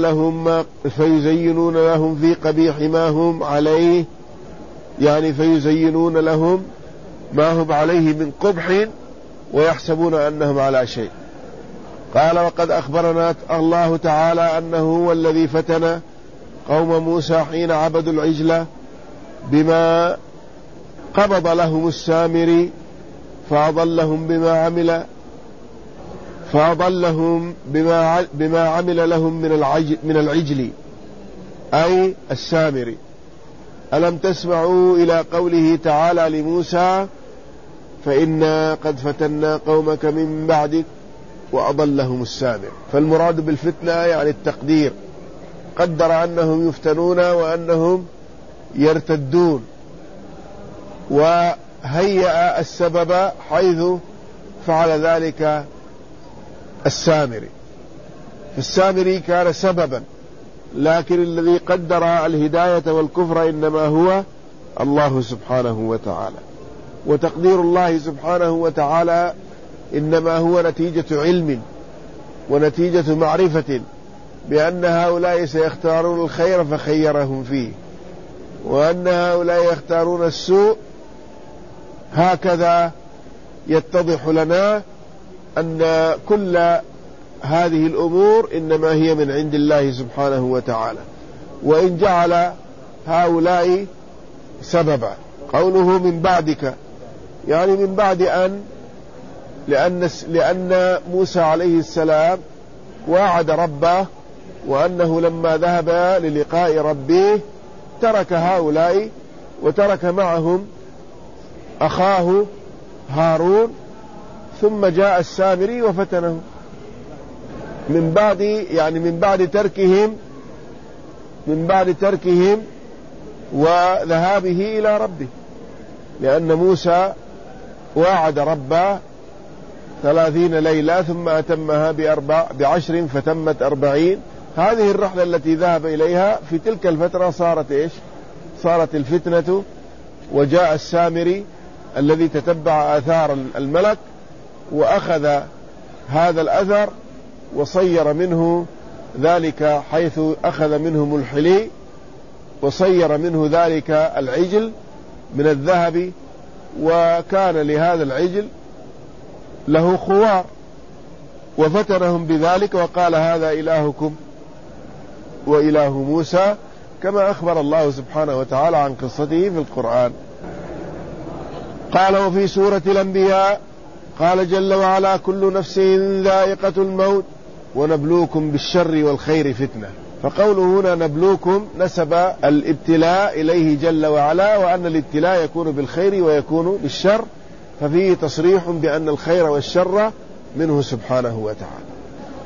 لهم في قبيح ما هم عليه، يعني فيزينون لهم ما هم عليه من قبح ويحسبون أنهم على شيء. قال: وقد أخبرنا الله تعالى أنه هو الذي فتن قوم موسى حين عبدوا العجل بما قبض لهم السامري فأضلهم بما عمل لهم من العجل، أي السامري. ألم تسمعوا إلى قوله تعالى لموسى: فإنا قد فتنا قومك من بعدك وأضلهم السامر. فالمراد بالفتنة يعني التقدير، قدر أنهم يفتنون وأنهم يرتدون، وهيأ السبب حيث فعل ذلك السامري. فالسامري كان سببا، لكن الذي قدر الهداية والكفر إنما هو الله سبحانه وتعالى. وتقدير الله سبحانه وتعالى إنما هو نتيجة علم ونتيجة معرفة بأن هؤلاء سيختارون الخير فخيرهم فيه، وأن هؤلاء يختارون السوء. هكذا يتضح لنا أن كل هذه الأمور إنما هي من عند الله سبحانه وتعالى. وإن جعل هؤلاء سببا، قوله من بعدك يعني من بعد أن، لأن موسى عليه السلام وعد ربه وأنه لما ذهب للقاء ربه ترك هؤلاء وترك معهم أخاه هارون، ثم جاء السامري وفتنه من بعد، يعني من بعد تركهم وذهابه إلى ربه، لأن موسى وعد ربه 30 ليلة ثم أتمها ب10 فتمت 40. هذه الرحلة التي ذهب إليها في تلك الفترة صارت إيش؟ صارت الفتنة. وجاء السامري الذي تتبع آثار الملك وأخذ هذا الأثر وصير منه ذلك، حيث أخذ منهم الحلي وصير منه ذلك العجل من الذهب، وكان لهذا العجل له خوار، وفتنهم بذلك وقال: هذا إلهكم وإله موسى، كما أخبر الله سبحانه وتعالى عن قصته في القرآن. قال: وفي سورة الأنبياء قال جل وعلا: كل نفس ذائقة الموت ونبلوكم بالشر والخير فتنة. فقوله هنا نبلوكم نسب الابتلاء إليه جل وعلا، وأن الابتلاء يكون بالخير ويكون بالشر، ففيه تصريح بأن الخير والشر منه سبحانه وتعالى.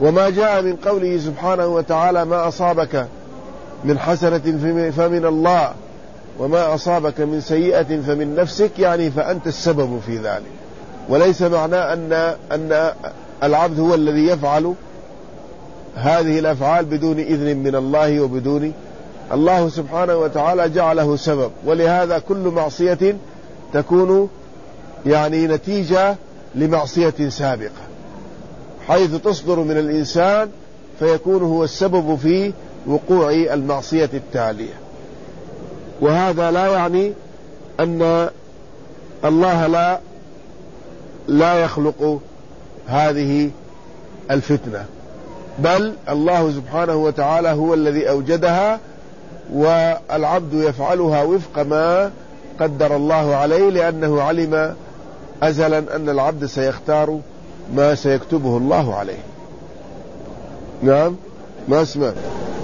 وما جاء من قوله سبحانه وتعالى ما أصابك من حسنة فمن الله وما أصابك من سيئة فمن نفسك، يعني فأنت السبب في ذلك، وليس معناه أن العبد هو الذي يفعل هذه الأفعال بدون إذن من الله وبدون الله سبحانه وتعالى جعله سبب. ولهذا كل معصية تكون يعني نتيجة لمعصية سابقة، حيث تصدر من الإنسان فيكون هو السبب في وقوع المعصية التالية. وهذا لا يعني أن الله لا يخلق هذه الفتنة، بل الله سبحانه وتعالى هو الذي أوجدها، والعبد يفعلها وفق ما قدر الله عليه، لأنه علم أزلا أن العبد سيختار ما سيكتبه الله عليه. نعم، ما اسمع.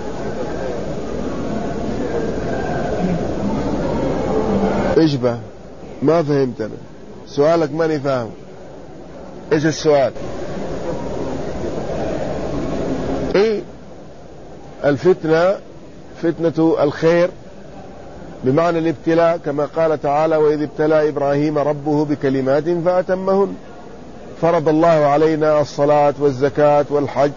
إيش به؟ ما فهمت أنا سؤالك، ماني فاهم. إيش السؤال؟ إيه الفتنة؟ فتنة الخير بمعنى الابتلاء، كما قال تعالى وإذ ابتلى إبراهيم ربه بكلمات فأتمهن. فرض الله علينا الصلاة والزكاة والحج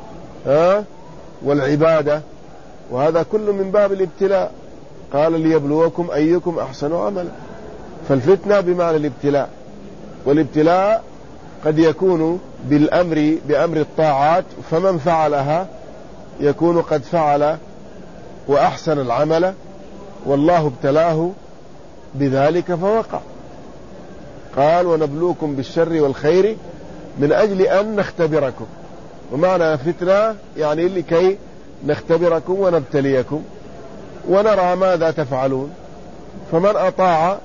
والعبادة، وهذا كله من باب الابتلاء. قال ليبلوكم أيكم أحسن عملا، فالفتنة بمعنى الابتلاء، والابتلاء قد يكون بأمر الطاعات، فمن فعلها يكون قد فعل وأحسن العمل، والله ابتلاه بذلك فوقع. قال ونبلوكم بالشر والخير من أجل أن نختبركم، ومعنى فتنة يعني لكي نختبركم ونبتليكم ونرى ماذا تفعلون، فمن أطاع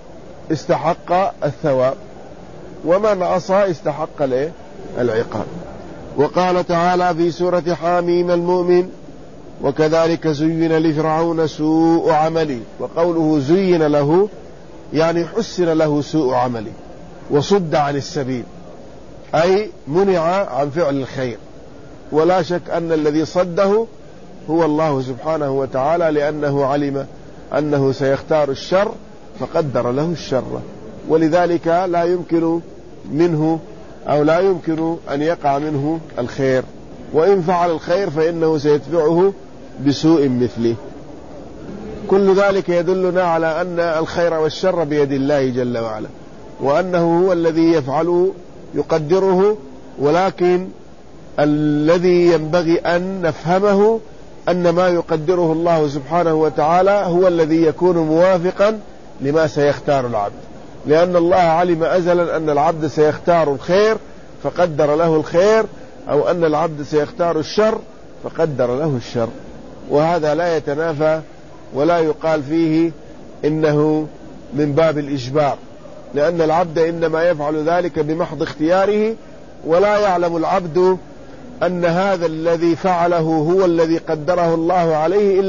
استحق الثواب، ومن عصى استحق العقاب. وقال تعالى في سورة حاميم المؤمن وكذلك زين لفرعون سوء عمله، وقوله زين له يعني حسن له سوء عمله وصد عن السبيل، أي منع عن فعل الخير. ولا شك أن الذي صده هو الله سبحانه وتعالى، لأنه علم أنه سيختار الشر فقدر له الشر، ولذلك لا يمكن منه أو لا يمكن أن يقع منه الخير، وإن فعل الخير فإنه سيتبعه بسوء مثله. كل ذلك يدلنا على أن الخير والشر بيد الله جل وعلا، وأنه هو الذي يفعله يقدره، ولكن الذي ينبغي أن نفهمه أن ما يقدره الله سبحانه وتعالى هو الذي يكون موافقا لما سيختار العبد، لأن الله علم أزلا أن العبد سيختار الخير فقدر له الخير، أو أن العبد سيختار الشر فقدر له الشر. وهذا لا يتنافى ولا يقال فيه إنه من باب الإجبار، لأن العبد إنما يفعل ذلك بمحض اختياره، ولا يعلم العبد أن هذا الذي فعله هو الذي قدره الله عليه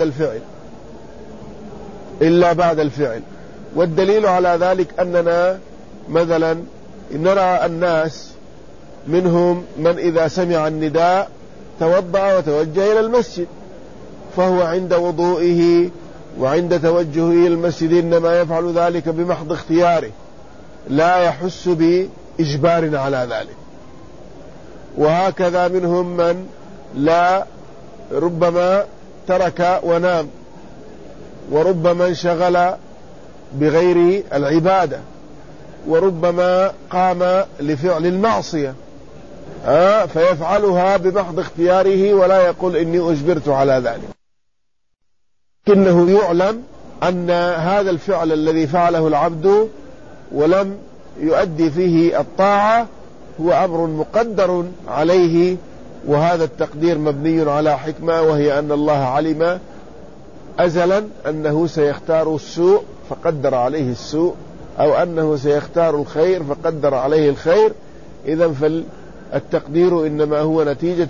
إلا بعد الفعل. والدليل على ذلك أننا مثلا نرى الناس منهم من إذا سمع النداء توضأ وتوجه إلى المسجد، فهو عند وضوئه وعند توجهه إلى المسجد إنما يفعل ذلك بمحض اختياره، لا يحس بإجبار على ذلك. وهكذا منهم من لا ربما ترك ونام، وربما انشغل بغير العبادة، وربما قام لفعل المعصية فيفعلها بمحض اختياره ولا يقول إني أجبرت على ذلك، لكنه يعلم أن هذا الفعل الذي فعله العبد ولم يؤدي فيه الطاعة هو أمر مقدر عليه، وهذا التقدير مبني على حكمة، وهي أن الله علم أزلا أنه سيختار السوء فقدر عليه السوء، أو أنه سيختار الخير فقدر عليه الخير. إذن فالتقدير إنما هو نتيجة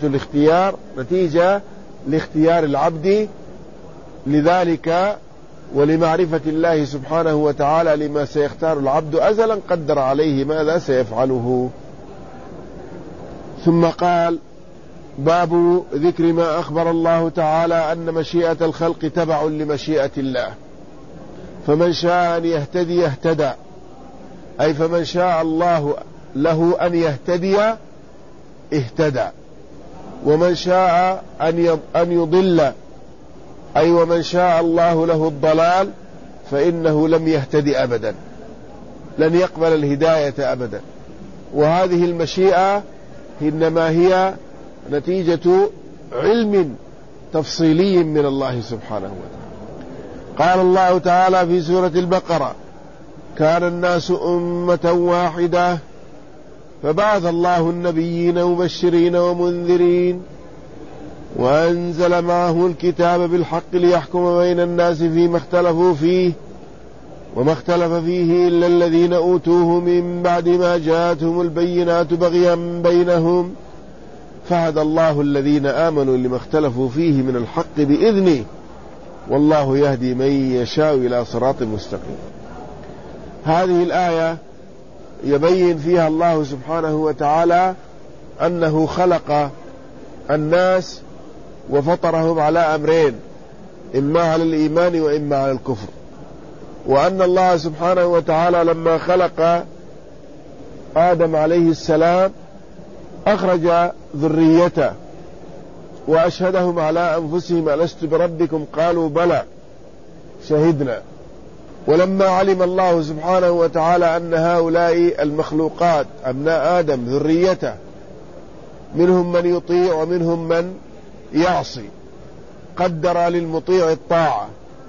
لاختيار العبد، لذلك ولمعرفة الله سبحانه وتعالى لما سيختار العبد أزلا قدر عليه ماذا سيفعله. ثم قال باب ذكر ما أخبر الله تعالى أن مشيئة الخلق تبع لمشيئة الله، فمن شاء أن يهتدي اهتدى، أي فمن شاء الله له أن يهتدي اهتدى، ومن شاء أن يضل، أي ومن شاء الله له الضلال فإنه لم يهتدي أبدا، لن يقبل الهداية أبدا. وهذه المشيئة إنما هي نتيجة علم تفصيلي من الله سبحانه وتعالى. قال الله تعالى في سورة البقرة: كان الناس أمة واحدة فبعث الله النبيين مبشرين ومنذرين وأنزل معه الكتاب بالحق ليحكم بين الناس فيما اختلفوا فيه وما اختلف فيه إلا الذين أوتوه من بعد ما جاءتهم البينات بغيا بينهم فهدى الله الذين آمنوا لما اختلفوا فيه من الحق بإذنه والله يهدي من يشاء إلى صراط مستقيم. هذه الآية يبين فيها الله سبحانه وتعالى أنه خلق الناس وفطرهم على أمرين: إما على الإيمان وإما على الكفر، وأن الله سبحانه وتعالى لما خلق آدم عليه السلام أخرج ذريته وأشهدهم على أنفسهم: ألست بربكم؟ قالوا بلى شهدنا. ولما علم الله سبحانه وتعالى أن هؤلاء المخلوقات أبناء آدم ذريته منهم من يطيع ومنهم من يعصي، قدر للمطيع الطاعة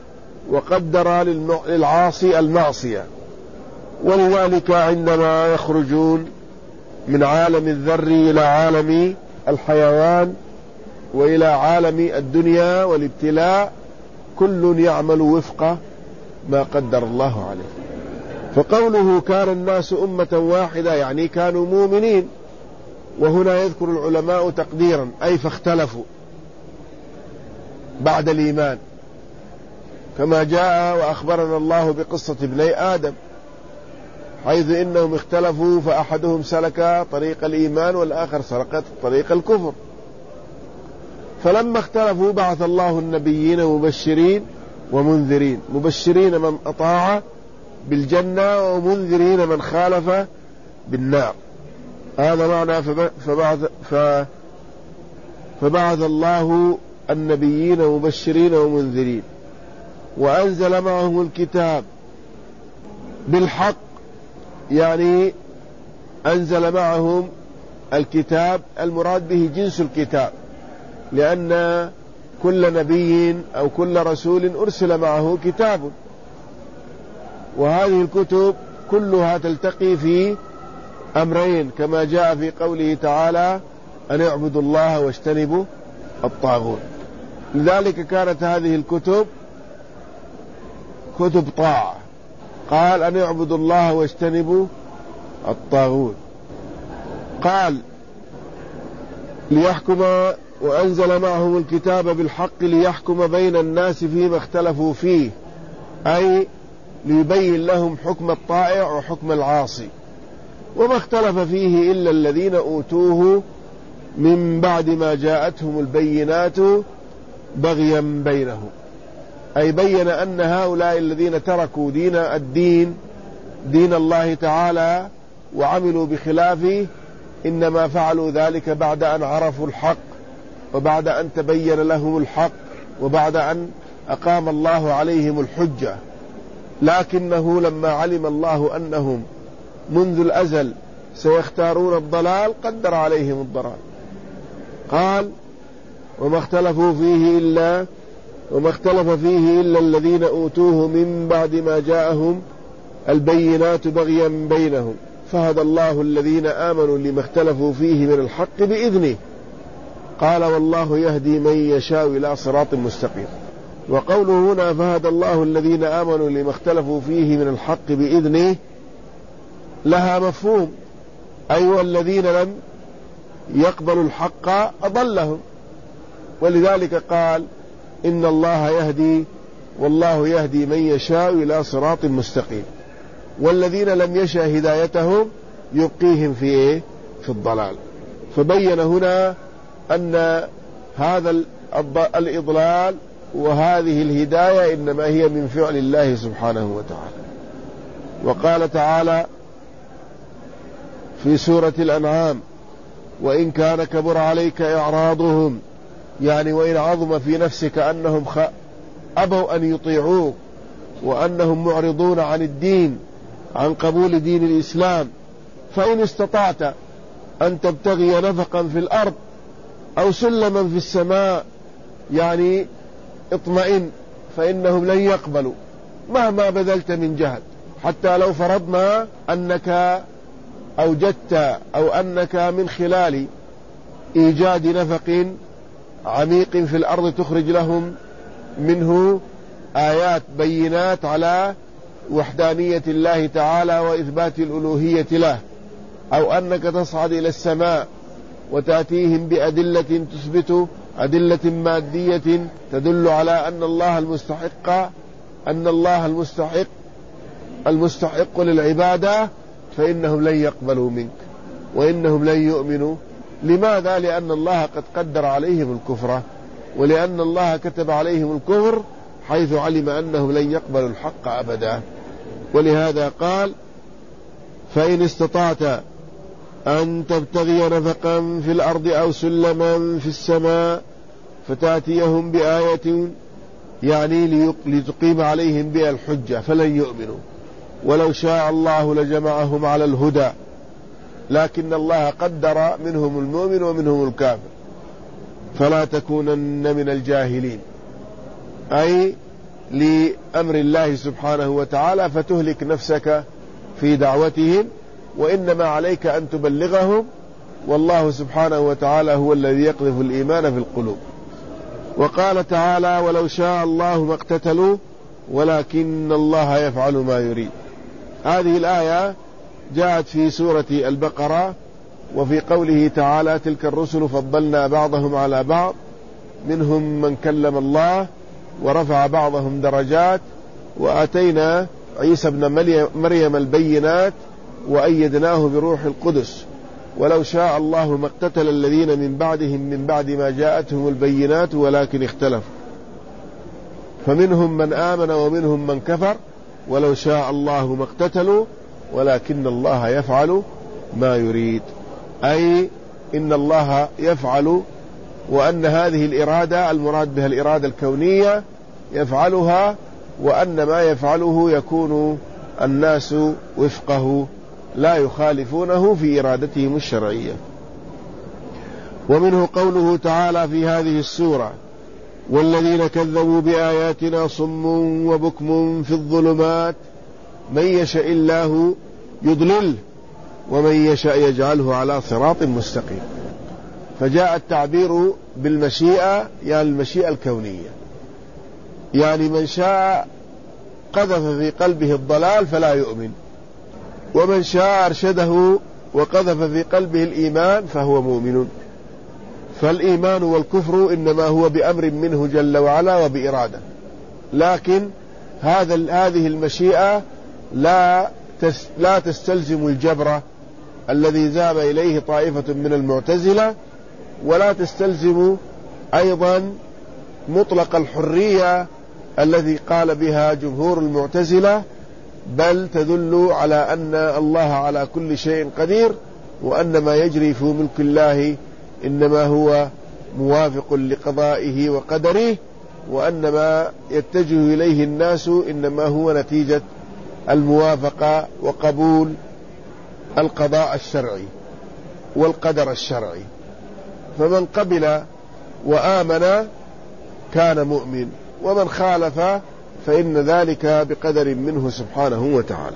وقدر للعاصي المعصية. ولذلك عندما يخرجون من عالم الذر إلى عالم الحيوان وإلى عالم الدنيا والابتلاء كل يعمل وفق ما قدر الله عليه. فقوله كان الناس أمة واحدة يعني كانوا مؤمنين، وهنا يذكر العلماء تقديرا أي فاختلفوا بعد الإيمان، كما جاء وأخبرنا الله بقصة ابني آدم حيث إنهم اختلفوا فأحدهم سلك طريق الإيمان والآخر سلك طريق الكفر. فلما اختلفوا بعث الله النبيين مبشرين ومنذرين، مبشرين من أطاع بالجنة ومنذرين من خالف بالنار. هذا معنى فبعث الله النبيين مبشرين ومنذرين وأنزل معهم الكتاب بالحق، يعني أنزل معهم الكتاب المراد به جنس الكتاب، لأن كل نبي أو كل رسول أرسل معه كتاب، وهذه الكتب كلها تلتقي في أمرين كما جاء في قوله تعالى: أن اعبدوا الله واجتنبوا الطاغوت. لذلك كانت هذه الكتب كتب طاعة، قال: أن اعبدوا الله واجتنبوا الطاغوت. قال: ليحكم، وأنزل معهم الكتاب بالحق ليحكم بين الناس فيما اختلفوا فيه، أي ليبين لهم حكم الطائع وحكم العاصي، وما اختلف فيه إلا الذين أوتوه من بعد ما جاءتهم البينات بغيا بينهم، أي بين أن هؤلاء الذين تركوا دين الله تعالى وعملوا بخلافه إنما فعلوا ذلك بعد أن عرفوا الحق وبعد أن تبين لهم الحق وبعد أن أقام الله عليهم الحجة. لكنه لما علم الله أنهم منذ الأزل سيختارون الضلال قدر عليهم الضلال. قال: وما اختلف فيه إلا الذين أوتوه من بعد ما جاءهم البينات بغيا بينهم فهدى الله الذين آمنوا لما اختلفوا فيه من الحق بإذنه. قال: والله يهدي من يشاء إلى صراط مستقيم. وقوله هنا فهدى الله الذين آمنوا لما اختلفوا فيه من الحق بإذنه لها مفهوم، أي والذين لم يقبلوا الحق أضلهم، ولذلك قال: إن الله يهدي والله يهدي من يشاء إلى صراط مستقيم. والذين لم يشاء هدايتهم يبقيهم في الضلال. فبين هنا أن هذا الإضلال وهذه الهداية إنما هي من فعل الله سبحانه وتعالى. وقال تعالى في سورة الأنعام: وإن كان كبر عليك إعراضهم، يعني وإن عظم في نفسك أنهم أبوا أن يطيعوك وأنهم معرضون عن الدين، عن قبول دين الإسلام، فإن استطعت أن تبتغي نفقا في الأرض أو سلما في السماء، يعني اطمئن، فإنهم لن يقبلوا مهما بذلت من جهد. حتى لو فرضنا أنك أوجدت أو أنك من خلال إيجاد نفق عميق في الأرض تخرج لهم منه آيات بينات على وحدانية الله تعالى وإثبات الألوهية له، أو أنك تصعد إلى السماء وتأتيهم بأدلة تثبت أدلة مادية تدل على أن الله المستحق للعبادة، فإنهم لن يقبلوا منك وإنهم لن يؤمنوا. لماذا؟ لأن الله قد قدر عليهم الكفر، ولأن الله كتب عليهم الكفر حيث علم أنهم لن يقبلوا الحق أبدا. ولهذا قال: فإن استطعت أن تبتغي نفقا في الأرض أو سلما في السماء فتأتيهم بآية، يعني لتقيم عليهم بها الحجة، فلن يؤمنوا. ولو شاء الله لجمعهم على الهدى، لكن الله قدر منهم المؤمن ومنهم الكافر، فلا تكونن من الجاهلين، أي لأمر الله سبحانه وتعالى، فتهلك نفسك في دعوتهم، وإنما عليك أن تبلغهم، والله سبحانه وتعالى هو الذي يقذف الإيمان في القلوب. وقال تعالى: ولو شاء الله ما اقتتلوا ولكن الله يفعل ما يريد. هذه الآية جاءت في سورة البقرة، وفي قوله تعالى: تلك الرسل فضلنا بعضهم على بعض منهم من كلم الله ورفع بعضهم درجات وآتينا عيسى ابن مريم البينات وأيدناه بروح القدس. ولو شاء الله ما اقتتل الذين من بعدهم من بعد ما جاءتهم البينات ولكن اختلفوا، فمنهم من آمن ومنهم من كفر. ولو شاء الله ما اقتتلوا ولكن الله يفعل ما يريد، أي إن الله يفعل، وأن هذه الإرادة المراد بها الإرادة الكونية يفعلها، وأن ما يفعله يكون الناس وفقه لا يخالفونه في إرادتهم الشرعية. ومنه قوله تعالى في هذه السورة: والذين كذبوا بآياتنا صم وبكم في الظلمات من يشاء الله يضلله ومن يشاء يجعله على صراط مستقيم. فجاء التعبير بالمشيئة، يعني المشيئة الكونية، يعني من شاء قذف في قلبه الضلال فلا يؤمن، ومن شاء أرشده وقذف في قلبه الإيمان فهو مؤمن. فالإيمان والكفر إنما هو بأمر منه جل وعلا وبإرادة، لكن هذه المشيئة لا تستلزم الجبر الذي ذهب إليه طائفة من المعتزلة، ولا تستلزم أيضا مطلق الحرية الذي قال بها جمهور المعتزلة، بل تدل على أن الله على كل شيء قدير، وأن ما يجري في ملك الله إنما هو موافق لقضائه وقدره، وأن ما يتجه إليه الناس إنما هو نتيجة الموافقة وقبول القضاء الشرعي والقدر الشرعي. فمن قبل وآمن كان مؤمن، ومن خالف فإن ذلك بقدر منه سبحانه وتعالى.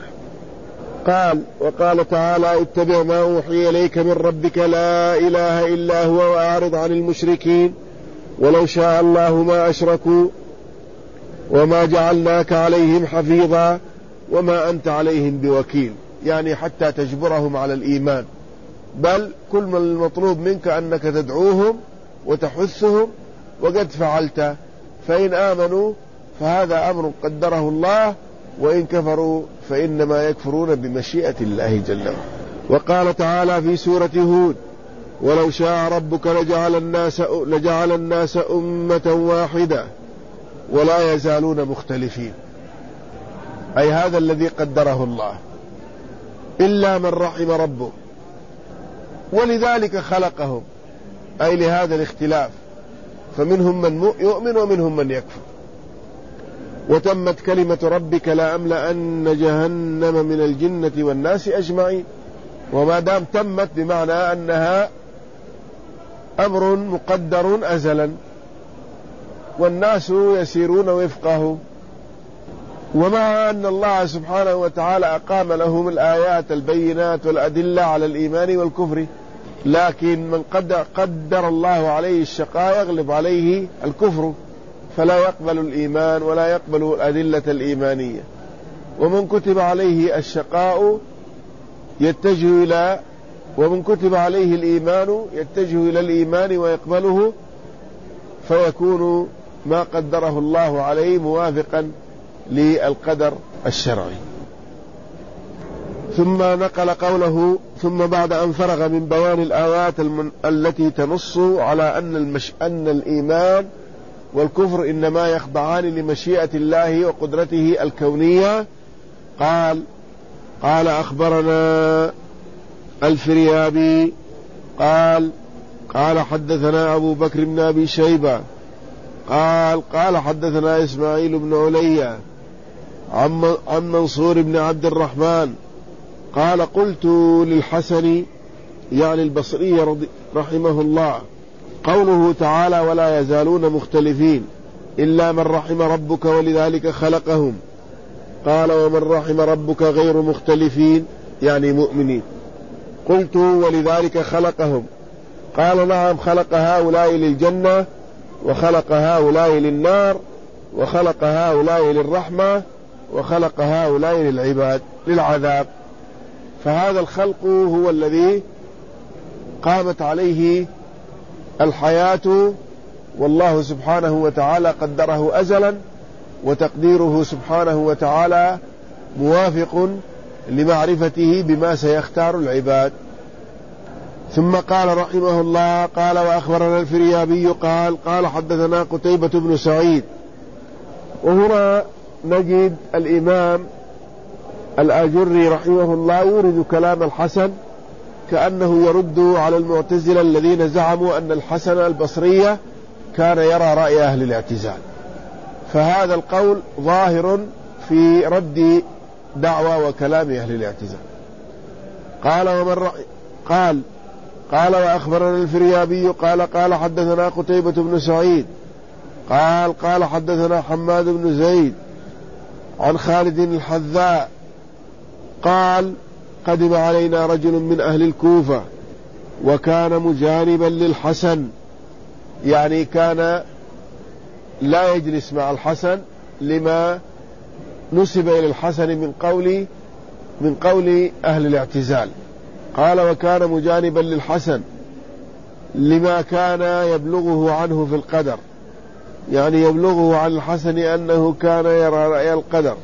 وقال تعالى: اتبع ما أوحي إليك من ربك لا إله إلا هو وأعرض عن المشركين ولو شاء الله ما أشركوا وما جعلناك عليهم حفيظا وما أنت عليهم بوكيل، يعني حتى تجبرهم على الإيمان، بل كل من المطلوب منك أنك تدعوهم وتحثهم، وقد فعلت. فإن آمنوا فهذا أمر قدره الله، وإن كفروا فإنما يكفرون بمشيئة الله جل وعلا. وقال تعالى في سورة هود: ولو شاء ربك لجعل الناس أمة واحدة ولا يزالون مختلفين، أي هذا الذي قدره الله، إلا من رحم ربه، ولذلك خلقهم، أي لهذا الاختلاف، فمنهم من يؤمن ومنهم من يكفر. وتمت كلمة ربك لأملأن جهنم من الجنة والناس أجمعين. وما دام تمت بمعنى أنها أمر مقدر أزلا، والناس يسيرون وفقه. ومع أن الله سبحانه وتعالى أقام لهم الآيات البينات والأدلة على الإيمان والكفر، لكن من قدر الله عليه الشقاء يغلب عليه الكفر، فلا يقبل الإيمان ولا يقبل الأدلة الإيمانية. ومن كتب عليه الشقاء ومن كتب عليه الإيمان يتجه إلى الإيمان ويقبله، فيكون ما قدره الله عليه موافقا للقدر الشرعي. ثم نقل قوله: ثم بعد أن فرغ من بيان الآيات التي تنص على أن الإيمان والكفر إنما يخضعان لمشيئة الله وقدرته الكونية، قال أخبرنا الفريابي قال حدثنا أبو بكر بن أبي شيبة قال حدثنا إسماعيل بن علي عن منصور بن عبد الرحمن قال: قلت للحسن يعني البصري رحمه الله: قوله تعالى ولا يزالون مختلفين إلا من رحم ربك ولذلك خلقهم، قال: ومن رحم ربك غير مختلفين يعني مؤمنين. قلت: ولذلك خلقهم؟ قال: نعم، خلق هؤلاء للجنة وخلق هؤلاء للنار وخلق هؤلاء للرحمة وخلق هؤلاء للعذاب. فهذا الخلق هو الذي قامت عليه الحياة، والله سبحانه وتعالى قدره أزلا، وتقديره سبحانه وتعالى موافق لمعرفته بما سيختار العباد. ثم قال رحمه الله: قال وأخبرنا الفريابي قال حدثنا قتيبة بن سعيد. وهنا نجد الإمام الآجري رحمه الله يورد كلام الحسن كأنه يرد على المعتزلة الذين زعموا أن الحسن البصري كان يرى رأي أهل الاعتزال، فهذا القول ظاهر في رد دعوى وكلام أهل الاعتزال. قال وأخبرنا الفريابي قال حدثنا قتيبة بن سعيد قال حدثنا حماد بن زيد عن خالد الحذاء قال: قدم علينا رجل من أهل الكوفة وكان مجانبا للحسن، يعني كان لا يجلس مع الحسن لما نسب إلى الحسن من قول أهل الاعتزال. قال: وكان مجانبا للحسن لما كان يبلغه عنه في القدر، يعني يبلغه عن الحسن أنه كان يرى رأي القدر،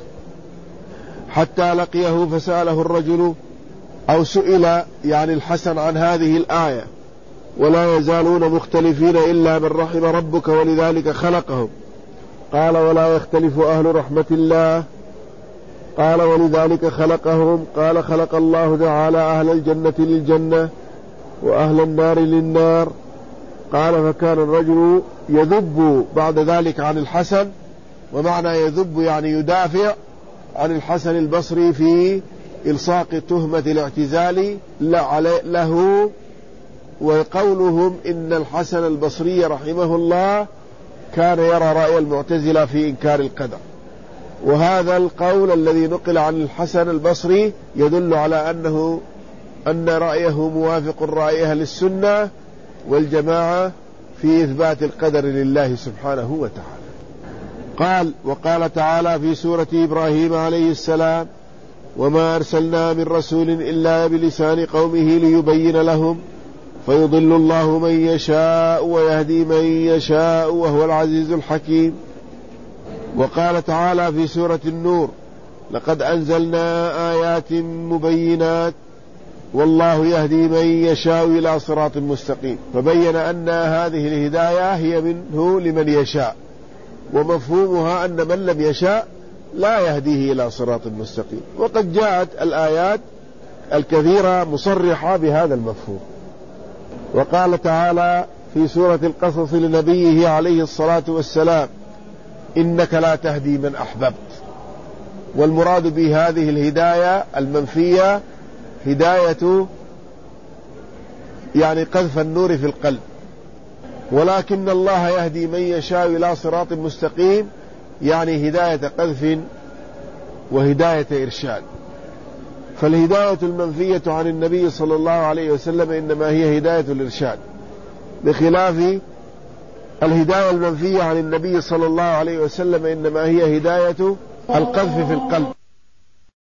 حتى لقيه فسأله الرجل أو سئل يعني الحسن عن هذه الآية: ولا يزالون مختلفين إلا من رحم ربك ولذلك خلقهم. قال: ولا يختلف أهل رحمة الله. قال: ولذلك خلقهم. قال: خلق الله تعالى أهل الجنة للجنة وأهل النار للنار. قال: فكان الرجل يذب بعد ذلك عن الحسن، ومعنى يذب يعني يدافع عن الحسن البصري في إلصاق تهمة الاعتزال له، وقولهم إن الحسن البصري رحمه الله كان يرى رأي المعتزلة في إنكار القدر. وهذا القول الذي نقل عن الحسن البصري يدل على أن رأيه موافق رأي أهل السنة والجماعة في إثبات القدر لله سبحانه وتعالى. وقال تعالى في سورة إبراهيم عليه السلام: وما أرسلنا من رسول إلا بلسان قومه ليبين لهم فيضل الله من يشاء ويهدي من يشاء وهو العزيز الحكيم. وقال تعالى في سورة النور: لقد أنزلنا آيات مبينات والله يهدي من يشاء إلى صراط مستقيم. فبين أن هذه الهداية هي منه لمن يشاء، ومفهومها أن من لم يشاء لا يهديه إلى صراط مستقيم. وقد جاءت الآيات الكثيرة مصرحة بهذا المفهوم. وقال تعالى في سورة القصص لنبيه عليه الصلاة والسلام: إنك لا تهدي من أحببت. والمراد بهذه الهداية المنفية هداية يعني قذف النور في القلب، ولكن الله يهدي من يشاء إلى صراط مستقيم، يعني هداية قذف وهداية إرشاد. فالهداية المنفية عن النبي صلى الله عليه وسلم إنما هي هداية الإرشاد، بخلاف الهداية المنفية عن النبي صلى الله عليه وسلم إنما هي هداية القذف في القلب.